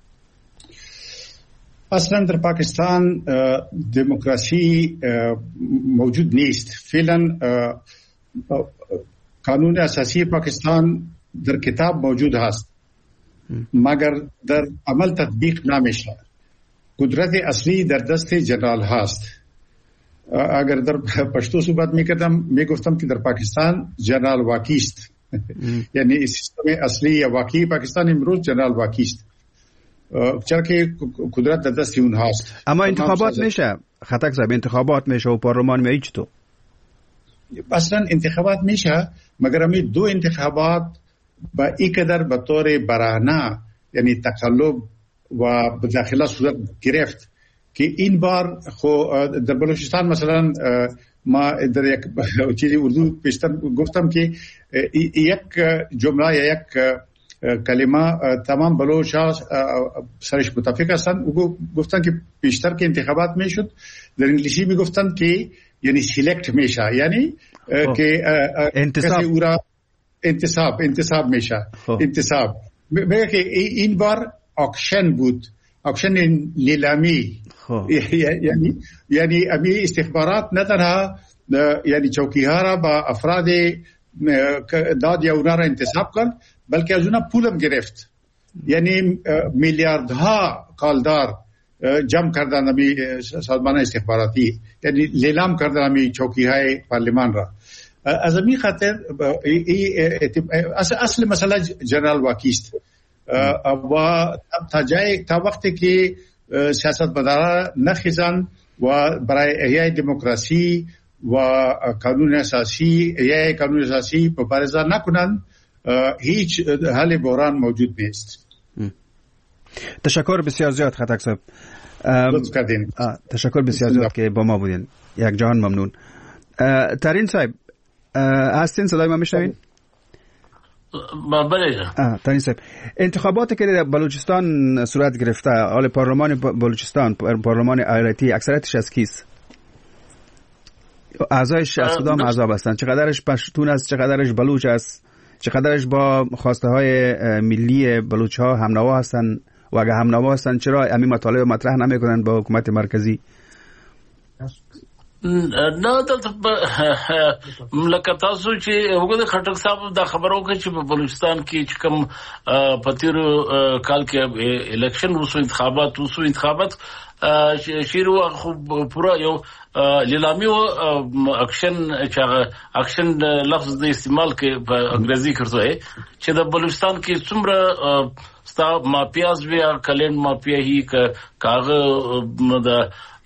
اصلا در پاکستان دموکراسی موجود نیست. فعلا قانون اساسی پاکستان در کتاب موجود هست مگر در عمل تطبیق نمیشه. قدرت اصلی در دست جنرال هست. اگر در پشتو صحبت میگفتم که در پاکستان جنرال واقعی است. یعنی سیستم اصلی یا واقعی پاکستان امروز جنرال واقعی است، چرا که قدرت در دست اون هست. اما انتخابات میشه خطک صاحب، انتخابات میشه و پارلمان میشه چطور؟ اصلا انتخابات میشه مگر همی دو انتخابات با اینقدر به طور برهنه یعنی تقلب و بداخله صورت گرفت که این بار در بلوچستان مثلا ما در یک چیزی اردو پیشتر گفتم که یک جمله یا یک کلمه تمام بلوچ ها سرش متفق هستند. گفتن که پیشتر که انتخابات میشد در انگلیسی میگفتن که یعنی سیلکت میشه، یعنی که انتصاب میشه. انتصاب میگه که این بار اکشن بود، اکشن نیلامی. یعنی امی استخبارات نه تنها یعنی چوکی ها را با افراد داد یا اونا را انتصاب کرد بلکه از اونا پولم گرفت. یعنی میلیاردها کالدار جمع کردن امی سازمان استخباراتی، یعنی لیلام کردن امی چوکی های پارلمان را. از امی خاطر اصل مسئله جنرال واقعی است و تا وقتی که سیاستمداران نخیزن و برای احیای دموکراسی و قانون اساسی مبارزه نکنن هیچ حل بحران موجود نیست. تشکر بسیار زیاد خطک صاحب. تشکر بسیار زیاد که با ما بودین. یک جهان ممنون. ترین صاحب هستین؟ صدای ما میشنوین؟ بله. ترین صاحب، انتخاباتی که در بلوچستان صورت گرفته، حال پارلمان بلوچستان، پارلمان ایالتی، اکثریتش از کیست؟ اعضایش از کدام اعضا هستند؟ چقدرش پشتون است، چقدرش بلوچ است، چقدرش با خواسته های ملی بلوچ ها همنوا هستند و اگر همنوا هستند چرا همین مطالب مطرح نمیکنند با حکومت مرکزی؟ نه دلته لکه تاسو چې وګورئ خټک صاحب دا خبرو کې چې په بلوچستان کې چې کوم په تیرو کال کې الیکشن وسو، انتخابات شیرو خو پورا یو لیلامی و اکشن لفظ د استعمال کې په انګریزي کړو چې د بلوچستان کې څومره ستا مافیاز بیا کلند مافیا هی کاغه د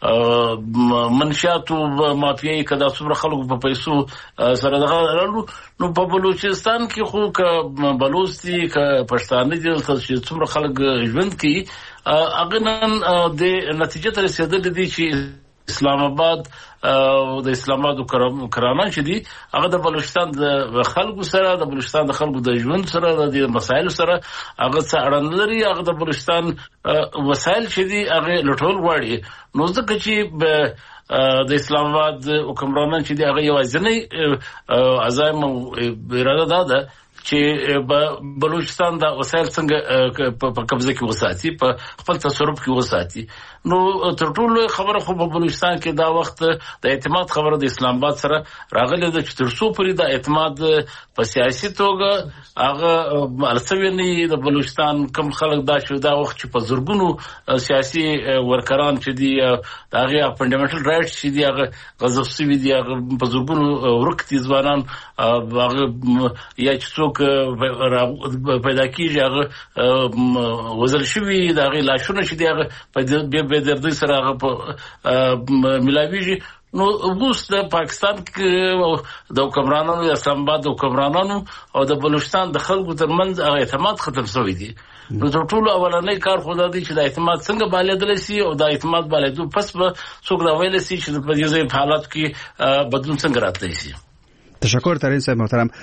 منشات مافیایی کدا څومره خلکو په پیسو سره دغه نو په بلوچستان کې خو ک بلوچ دي ک پښتانه دي چې څومره خلک ژوند کوي هغه نن د نتیجه تر رسیدل دي چې اسلام آباد او د اسلام آباد کرانان چې دي هغه د بلوچستان د خلکو سره، د بلوچستان د خلکو د ژوند سره، د مسایل سره هغه څه اړه لري. هغه د بلوچستان وسایل چې دي هغه لټول غواړي. نو ځکه چې د اسلام آباد حکمرانان چې دي هغه یوازینی عزایم او اراده ده چې بلوچستان د وسایل څنګه په قبضه کې وساتي، په خپل تصرف کې وساتي. نو تر ټولو خبره خو په بلوچستان کې دا وخت د اعتماد خبره د اسلام آباد سره راغله د چې تر څو پورې د اعتماد په سیاسي توګه هغه السویني د بلوچستان کم خلک دا شو دا وخت چې په زورګونو سیاسي ورکران چې دي هغه فندامنټل رائټس چې دي هغه غصب شوي دي، هغه په زورګونو ورکتي ځوانان هغه یا چې څوک پیدا کیږي هغه وزل شوي د هغه لاشونه چې دي هغه په دردی سره هغه په ملاویږي. نو اوس د پاکستان کې د حکمرانانو، د اسلام آباد د حکمرانانو او د بلوچستان د خلکو ترمنځ هغه اعتماد ختم شوی دی. نو تر ټولو اولنۍ کار خو دا دی چې د اعتماد څنګه بالېدلی سي او د اعتماد بالېدو پس به څوک دا ویلی سي چې په دې ځای حالات کې بدلون څنګه راتلی سي. تشکر ترین صاحب محترم.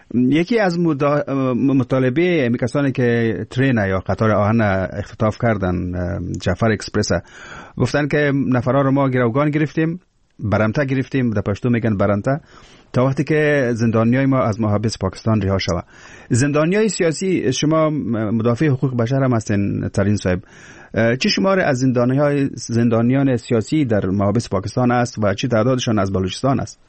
یکی از مطالبه کسانی که ترین یا قطار آهن اختطاف کردن جعفر اکسپرس گفتن که نفرها رو ما گروگان گرفتیم، برمته گرفتیم، در پشتو میگن برمته، تا وقتی که زندانیای ما از محابس پاکستان رها شود. زندانیای سیاسی، شما مدافع حقوق بشر هم هستین ترین صاحب، چه شمار از زندانیان سیاسی در محابس پاکستان است و چه تعدادشان از بلوچستان است؟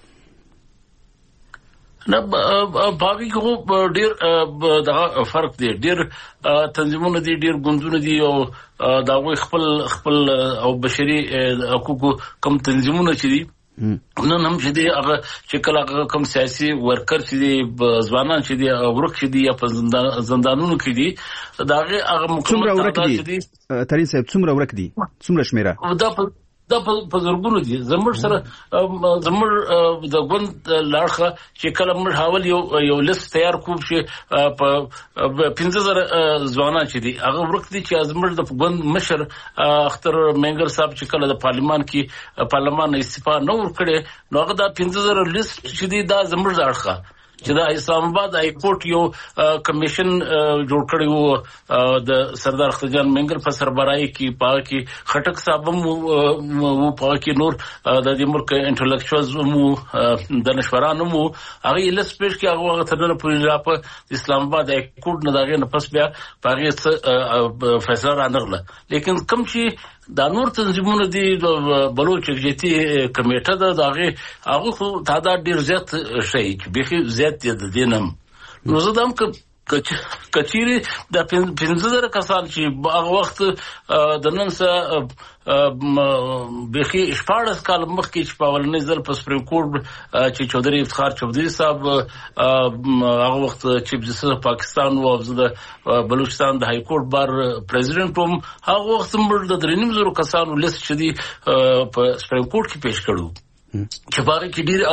نه باقي کو ډیر دا فرق دی، ډیر تنظیمونه دي، ډیر ګوندونه دي او دا وي خپل او بشري حقوقو کم تنظیمونه چې دي نن هم چې دي هغه چې کله کم سیاسي ورکر چې دي ځوانان چې دي ورک چې دي یا په زندانونو کې دي دا هغه مکمل تعداد دي. ترين صاحب څومره ورک دي، څومره شمیره؟ دا په زرګونو دي. زموږ سره زموږ د ګوند لاړخه چې کله موږ حواله یو لیست تیار کوو چې په 15000 ځوانان چې دي هغه ورک دي چې زموږ د ګوند مشر اختر منګر صاحب چې کله د پارلمان استعفا نه ورکړي نو هغه د 15000 لیست چې دي دا زموږ لاړخه چې د اسلام آباد های کورټ یو کمیشن جوړ کړی وو د سردار اخترجان منګر په سربراهي کې پاره کې خټک صاحب مو پاره کې نور د دې ملک انټلیکچوالز مو د نشورانو مو هغه لیست پیش کې هغه ترنه پوری را په اسلام آباد های کورټ نه داغه نه پس بیا پاره فیصله را نغله. لیکن کوم چې دا نور تنظیمونه دي د بلوچ جتی کمیټه ده هغه خو تعداد ډیر زیات شي چې به زیات دي د دینم نو زه دم کچيري د 15000 کسان چې هغه وخت د نن سره بخي شپارس کال مخکې چې په ولنې ځل په سپریم کورټ چې چودري افتخار چودري صاحب هغه وخت چیف جسټس پاکستان او د بلوچستان د های کورټ بار پریزیدنت هم هغه وخت موږ د 3.5 کسانو لیست چې دی په سپریم کورټ کې پیش کړو چې باغ کې ډیر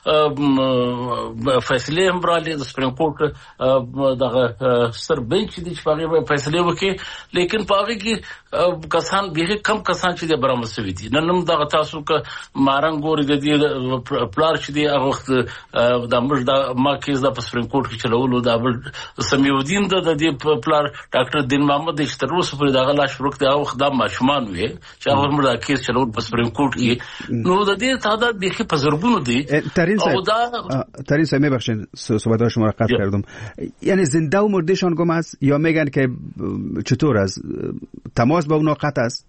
فیصله هم برالې د سپریم کورټ دغه سر بنچ دي چې باغ فیصله وکړي لیکن باغ کې کسان به کم کسان چې د برامه سوي دي نن هم دغه تاسو ک مارنګوري د دې پلار چې دی هغه وخت د امر د ما کیس د سپریم کورټ کې چلولو د ابل سمیودین د دې پلار ډاکټر دین محمد چې تر اوسه پورې دغه لاش ورک دی او خدای ماشومان وي چې هغه امر د کیس چلول په سپریم کورټ کې نو د دې تعداد بیخی په زرګونو دي. ترین صاحب میبخشید صحبت شما را قطع کردم، یعنی زنده و مردهشان گم است یا میگن که چطور است تماس با اونا قطع است؟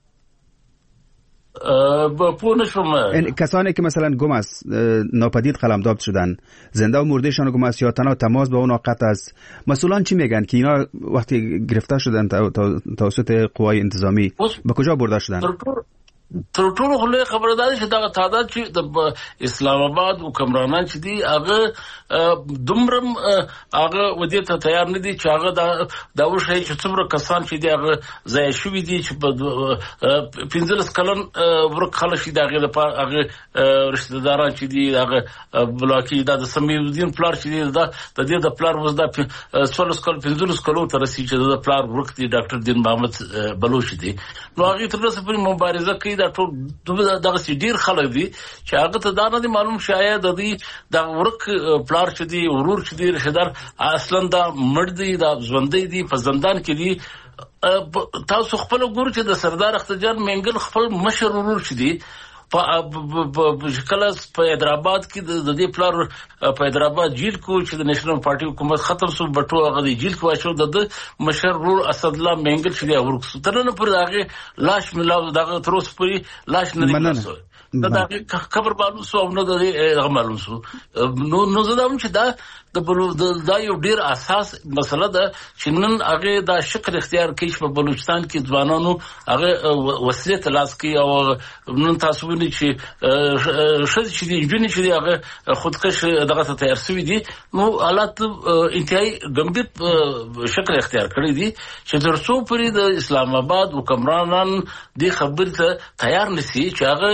کسانی که مثلا گم است ناپدید قلمداد شدن زنده و مردهشان گم است یا تنها تماس با اونا قطع است، مسئولان چی میگن که اینا وقتی گرفته شدن توسط قوای انتظامی به کجا برده شدن؟ تر ټولو خلک خبرداري چې دا تعداد چې د اسلام آباد حکمرانان چې دي هغه دومره هغه ودی ته تیار نه دي چې هغه دا وشي چې څومره کسان چې دي هغه ځای شوی دي چې په 15 کلن ورک خلک دي هغه رشتہ داران چې دي هغه بلاکي د سمیدین پلار چې دي د دې د پلار وز د 16 کال 15 کلو تر رسي چې د پلار ورک دي ډاکټر دین محمد بلوچ دي نو هغه تر اوسه پورې مبارزه کوي دا ټول دغه ډیر خلک دي چې هغه ته دا نه معلوم شاید د دې د ورک پلار چې دی ورور چې دی رشدار اصلا دا مړ دی دا ژوندۍ دی په زندان کې دی تاسو خپل ګورو چې د سردار اخترجان منګل خپل مشر ورور چې دی په کله په حیدرآباد کې د دې پلار په حیدرآباد جیل کو چې د نېشنل پارټي حکومت ختم شو بټو هغه د جیل کو شو د مشر ورور اسد الله منګل چې دی ورک ترنه پر هغه لاش ملاو دغه تر اوسه پورې لاش نه دی دا خبر معلوم سو او نه د معلوم سو نو زدم چې دا یو ډیر اساس مسله ده چې نن هغه دا شکر اختیار کوي په بلوچستان کې ځوانانو هغه وسیله تلاش کوي او نن تاسو ونی چې شذ چې دی جونی چې هغه خودکش دغه ته تیار شوی دي نو حالات انتهایی ګمبد شکر اختیار کړی دي چې ترڅو پرې د اسلام آباد حکمرانان د خبرې ته تیار نشي چې هغه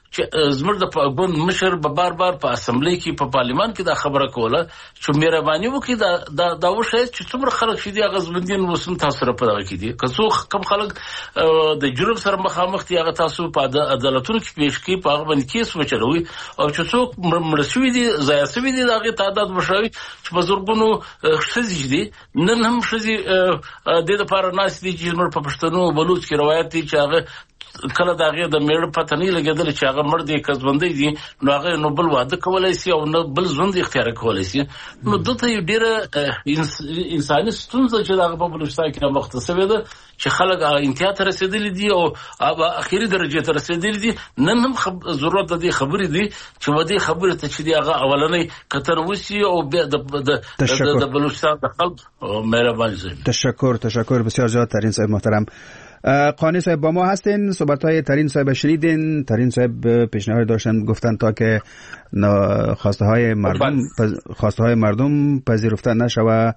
چې زموږ د ګوند مشر به بار بار په اسمبلی کې په پارلیمان کې دا خبره کوله چې مهرباني وکړي دا وشي چې څومره خلک شي دي غزبندین وسم تاسو را پدغه کې دي که څو کم خلک د جرم سره مخامخ دي هغه تاسو په عدالتونو کې پیش کې په هغه باندې کیس وچلوي او چې څوک مرسوي دي ضایع شوي دي دغه تعداد وشوي چې په زورګونو شزي دي نن هم شزي د لپاره ناس دي چې موږ په پښتنو بلوچ کې روایت دي چې هغه کله داغه د میړ پته نه لګیدل چې هغه مړ دي کزبندې دي نو هغه نو بل واده کولای شي او نو بل ژوند اختیار کولای شي نو دته یو ډیره انساني ستونزه چې دغه په بلوچستان کې مختصره ده چې خلک انتها ته رسیدلي دي او اخیری درجه ته رسیدلي دي نن هم ضرورت د خبرې دي چې ودی خبره ته چې هغه اولنې کتر وسی او د بلوچستان د خلک مهرباني تشکر بسیار زیاد ترین صاحب محترم. قانی صاحب با ما هستین، صحبت‌های ترین صاحب شنیدین. ترین صاحب پیشنهاد داشتن گفتن تا که خواسته های مردم پذیرفته نشه و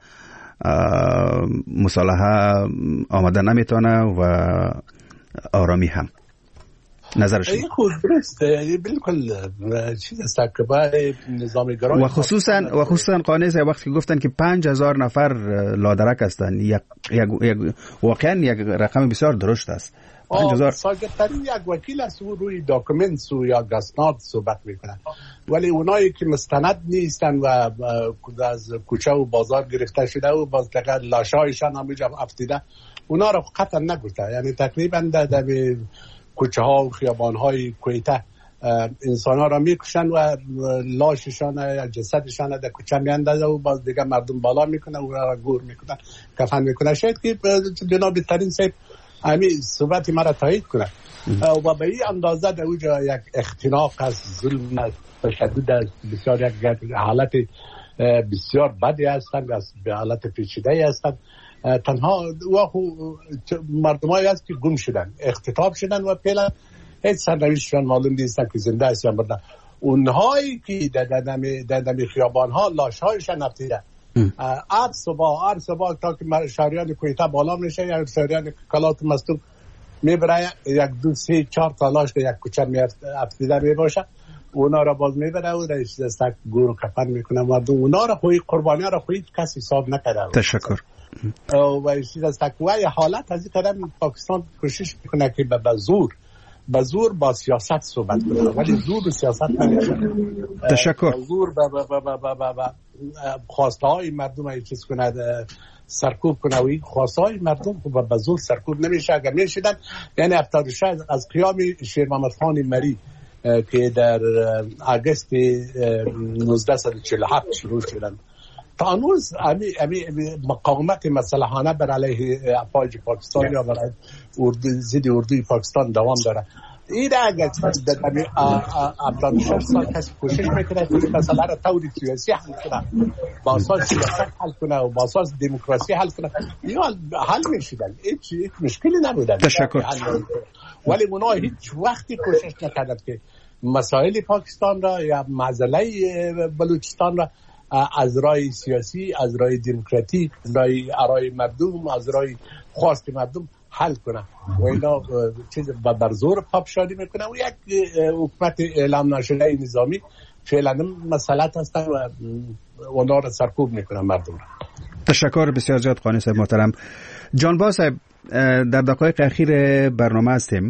مصالحه آمده نمیتونه و آرامی هم. نظرش این خود درسته، بالکل چیز است که باید نظام گرایی و خصوصا قانع صاحب وقتی گفتن که 5000 نفر لادرک هستند، واقعا یک رقم بسیار درشت است. 5000 ساگترین یک وکیل است و روی داکومنت یا اسناد صحبت میکنن، ولی اونایی که مستند نیستن و از کوچه و بازار گرفته شده و باز دقیقا لاشایشان همینجا افتیده، اونا رو قطعا نگفته. یعنی تقریبا در کوچه ها و خیابان های کویته انسان ها را میکشن و لاششان یا جسدشان در کوچه میاندازه و باز دیگه مردم بالا میکنه و را گور میکنه، کفن میکنه. شاید که جناب ترین صاحب همین صحبتی مرا تایید کنه و به این اندازه در اونجا یک اختناق از ظلم تشدد است، بسیار یک حالت بسیار بدی هستند، به حالت پیچیده هستند. تنها مردمایی هست که گم شدن، اختطاف شدن و فعلا هیچ سرنوشتشان معلوم نیستن که زنده است یا مرده. اونهایی که در خیابان ها لاشهایشان افتیده، هر صبح تا که شهریان کویته بالا میشه یا شهریان کلات مستور میبره، یک دو سه چهار تا لاش یک کوچه افتیده میباشه، اونا را باز میبره و رئیس دستک گور و کفن میکنه مردم. اونا را خوی قربانی را خوی کسی حساب نکرده. تشکر. و رئیس دستک و حالت از این قدم پاکستان کوشش میکنه که به زور با سیاست صحبت کنه، ولی زور و سیاست نمیشه. تشکر. زور به خواسته های مردم ای چیز کنه، سرکوب کنه و این خواسته های مردم به زور سرکوب نمیشه. اگر میشدن یعنی 76 از قیام شیر محمد خان مری که در آگوست 1947 شروع شدن تا هنوز مقاومت مسلحانه بر علیه افواج پاکستان یا برای ضد اردوی پاکستان دوام داره. این اگر در 76 سال کسی کوشش میکنه که مسئله را طور سیاسی حل کنه، با اساس سیاست حل کنه و با اساس دموکراسی حل کنه، یا حل میشدن، هیچ مشکلی نبودن. تشکر. ولی اونا هیچ وقتی کوشش نکردند که مسائل پاکستان را یا معضله بلوچستان را از راه سیاسی، از راه دموکراتیک، از راه مردم، از راه خواست مردم حل کنه و اینا چیز بر زور پاپشانی میکنه و یک حکومت اعلام نشده نظامی فعلا مسئلات هستن و اونا را سرکوب میکنه مردم را. تشکر بسیار زیاد قانی صاحب محترم. جانباز صاحب، در دقایق اخیر برنامه هستیم.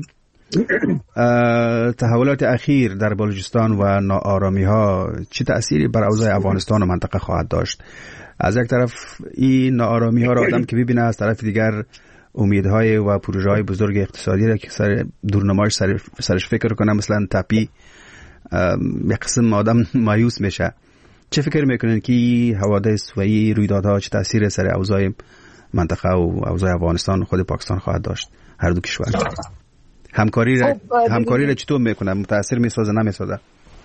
تحولات اخیر در بلوچستان و ناآرامی ها چه تأثیری بر اوضاع افغانستان و منطقه خواهد داشت؟ از یک طرف این ناآرامی ها را آدم که ببینه، از طرف دیگر امیدهای و پروژه های بزرگ اقتصادی را که سر دورنمایش سرش فکر کنه، مثلا تپی، یک قسم آدم مایوس میشه. چه فکر میکنین که حوادث و این رویدادها چه تأثیر سر اوضاع منطقه و اوضاع افغانستان و خود پاکستان خواهد داشت؟ هر دو کشور همکاری را چطور میکنه؟ متاثر میسازه نمیسازه؟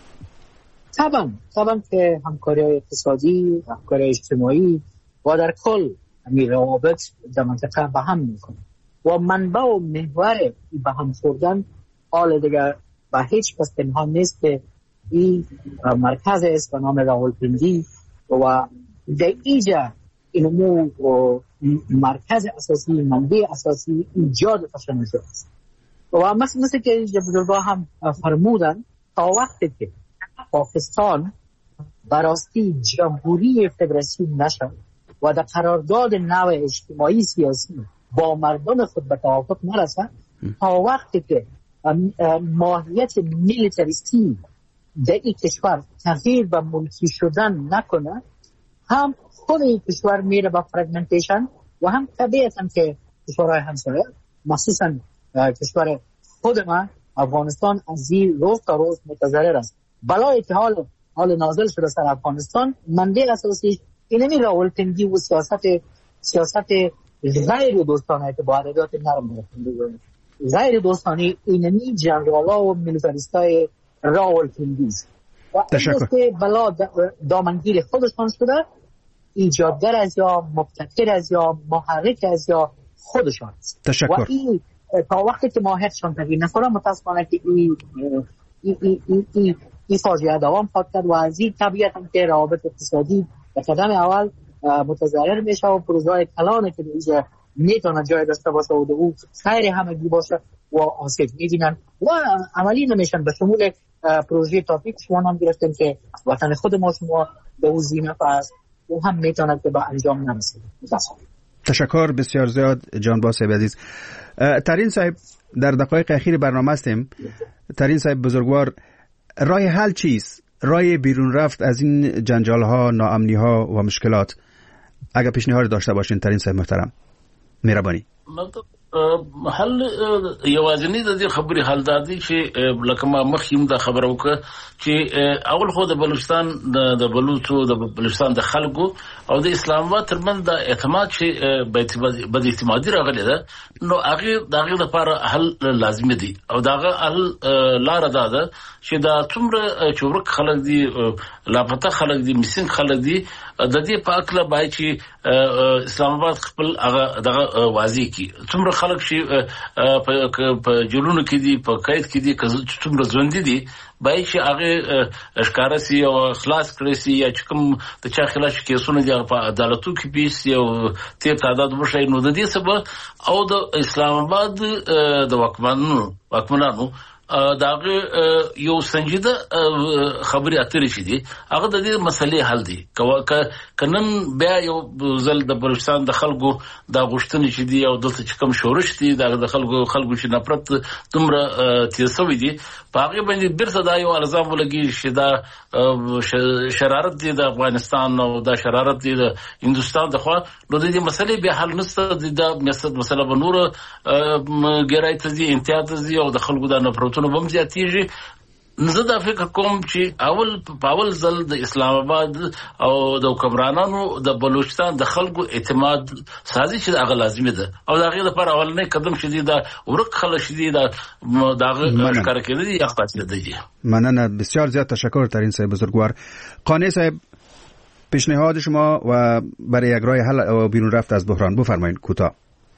طبعا که همکاری اقتصادی، همکاری اجتماعی و در کل همین روابط در منطقه به هم میکنه و منبع و محور به هم خوردن حال دیگر به هیچ کس پنهان نیست که این مرکز است به نام راولپنڈی و در اینجا اینمو مرکز اساسی، منبع اساسی ایجاد تشنج است. و مثل که بزرگا هم فرمودن تا وقتی که پاکستان براستی جمهوری فدراسیون نشد و در قرارداد نو اجتماعی سیاسی با مردم خود به توافق نرسد، تا وقتی که ماهیت میلیتاریستی در این کشور تغییر به ملکی شدن نکنه، هم خود این کشور میره به فرگمنتیشن و هم طبیعتاً که کشورهای همسایه مخصوصاً کشور خود ما افغانستان از این روز تا روز متضرر است. بلایی که حال نازل شده سر افغانستان منبع اساسی اینمی راولپندی و سیاست غیر دوستانه که با عددات نرم بکنده، غیر دوستانه اینمی جنرالا و میلیتاریستای راولپندی است و این بلا دامنگیر خودشان شده، ایجادگر از یا مبتکر از یا محرک از یا خودشان است. تشکر. و این تا وقتی که ماهیتشان تغییر نکنه متاسفانه که این فاجعه دوام خواهد کرد و از این طبیعت هم که روابط اقتصادی به قدم اول متضرر میشه و پروژه‌های کلانه که اینجا میتونه جای داشته باشه و او خیر همگی باشه و آسیب میبینن و عملی نمیشن. به شمول پروژه تاپیک شما هم گرفتیم که وطن خود ما شما به او زینف است و هم میتونه که به انجام نرسه. تشکر بسیار زیاد جان صاحب عزیز. ترین صاحب در دقایق اخیر برنامه هستیم. ترین صاحب بزرگوار، راه حل چیست؟ راه بیرون رفت از این جنجال ها، ناامنی ها و مشکلات اگر پیشنهاد داشته باشین ترین صاحب محترم، مهربانی. حل یوازینی د دې خبرې حل دادی چې لکه ما مخیم د خبرو وکړه چې اول خو د بلوچستان د بلوچو د بلوچستان د خلکو او د اسلام آباد ترمن د اعتماد چې بد اعتمادي راغلی ده، نو هغه د لپاره حل لازمي دی او داغه حل لار ده چې دا څومره چورک خلک دي، لاپته خلک دي، مسین خلک دي، د دې په اکله باید چې اسلام آباد خپل هغه دغه واضح کی څومره خلک شي په جلونو کې دي، په قید کې دي، څومره ژوند دي باید چې هغه اشکاره سي او خلاص کړي سي یا چې کوم د چا خلاف کیسونه دي په عدالتو کې پیش سي او تیر تعداد وشي. نو د دې سبب او د اسلام آباد د واکمنانو داغه یو سنجیده خبري اترې شي دي، هغه د دې مسلې حل دي. کنن بیا یو ځل د بلوچستان د خلکو د غوښتنې چې دي او دلته چې کوم شورش دي د خلکو چې نفرت تمره تیسوي دي په هغه باندې بیرته دا یو الزام ولګي چې دا شرارت دي د افغانستان او دا شرارت دي د هندستان دغه. نو د دې مسلې به حل نشته، د مسله به نور ګرایت دي، امتیاز دي او د خلکو د نفرت نو بم زیاتیږي. زه دا فکر کوم چې اول ځل د اسلام آباد او د حکمرانانو د بلوچستان د خلکو اعتماد سازي چې هغه لازمي ده او دا غیر لپاره اولنې قدم شدي دا ورک خلک شدي دا ښکار کېدي یا خاصه دي. مننه بسیار زیاد. تشکر ترین صاحب بزرگوار. قانع صاحب، پیشنهاد شما و برای یک راه حل و بیرون رفت از بحران بفرمایید کوتاه.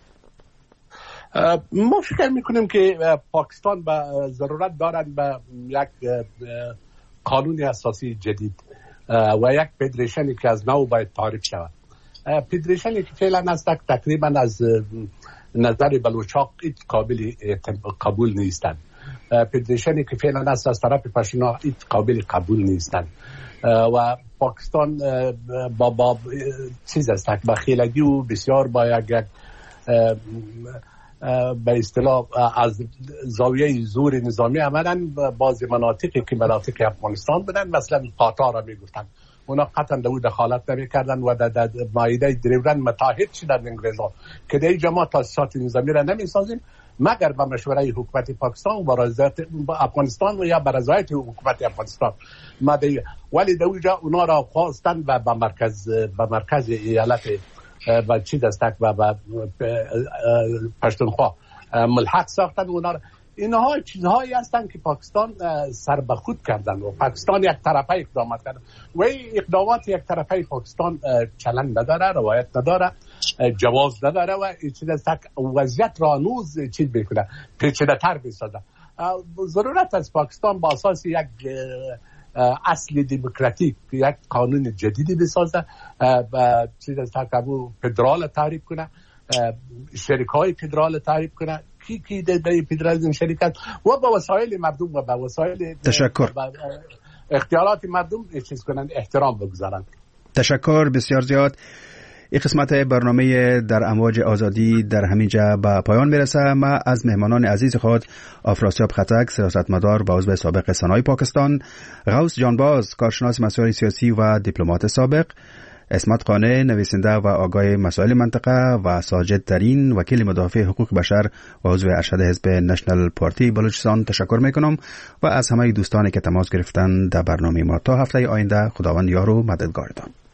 ما فکر میکنیم که پاکستان به ضرورت دارد به یک قانون اساسی جدید و یک فدریشنی که از نو باید تعریف شود. فدریشنی که فعلا است تقریبا از نظر بلوچاق هیچ قابل قبول نیستند. فدریشنی که فعلا است از طرف پشتونا هیچ قابل قبول نیستند و پاکستان با چیز است با خیلگی و بسیار با یک به اصطلاح از زاویه زور نظامی عملن بعضی مناطقی که مناطق افغانستان بودن مثلا قطار را میگفتن اونا قطعا دو دخالت نمیکردن و در مایده دریورن متحد شدن انگلیزان که در اینجا تاسیسات نظامی را نمیسازیم مگر به مشوره حکومت پاکستان و برازات افغانستان و یا برازات حکومت افغانستان ولی در اینجا اونا را خواستن و به مرکز ایالت و چی دستک و پشتونخوا ملحق ساختن اونا. اینها چیزهایی هستند که پاکستان سر به خود کردن و پاکستان یک طرفه اقدامات کردن و این اقدامات یک طرفه پاکستان چلن نداره، روایت نداره، جواز نداره و چی دستک وضعیت را نوز چیز بکنه، پیچیده تر بسازه. ضرورت از پاکستان با اساس یک اصل دموکراتیک یک قانون جدیدی بسازه، چیز از تکبر فدرال تعریف کنه، شرکای فدرال تعریف کنه، کی در فدرالیسم شرکت و با وسایل مردم و با وسایل تشکر اختیارات مردم چیز کنن، احترام بگذارن. تشکر بسیار زیاد. این قسمت برنامه در امواج آزادی در همینجا به پایان میرسه. ما از مهمانان عزیز خود افراسیاب خطک، سیاستمدار و عضو سابق سنای پاکستان، غوث جانباز، کارشناس مسائل سیاسی و دیپلمات سابق، اسمت قانع، نویسنده و آگاه مسائل منطقه، و ساجد ترین، وکیل مدافع حقوق بشر و عضو ارشد حزب نشنل پارتی بلوچستان تشکر میکنم و از همه دوستانی که تماس گرفتن در برنامه ما. تا هفته آینده خداوند یار و مددگارتان.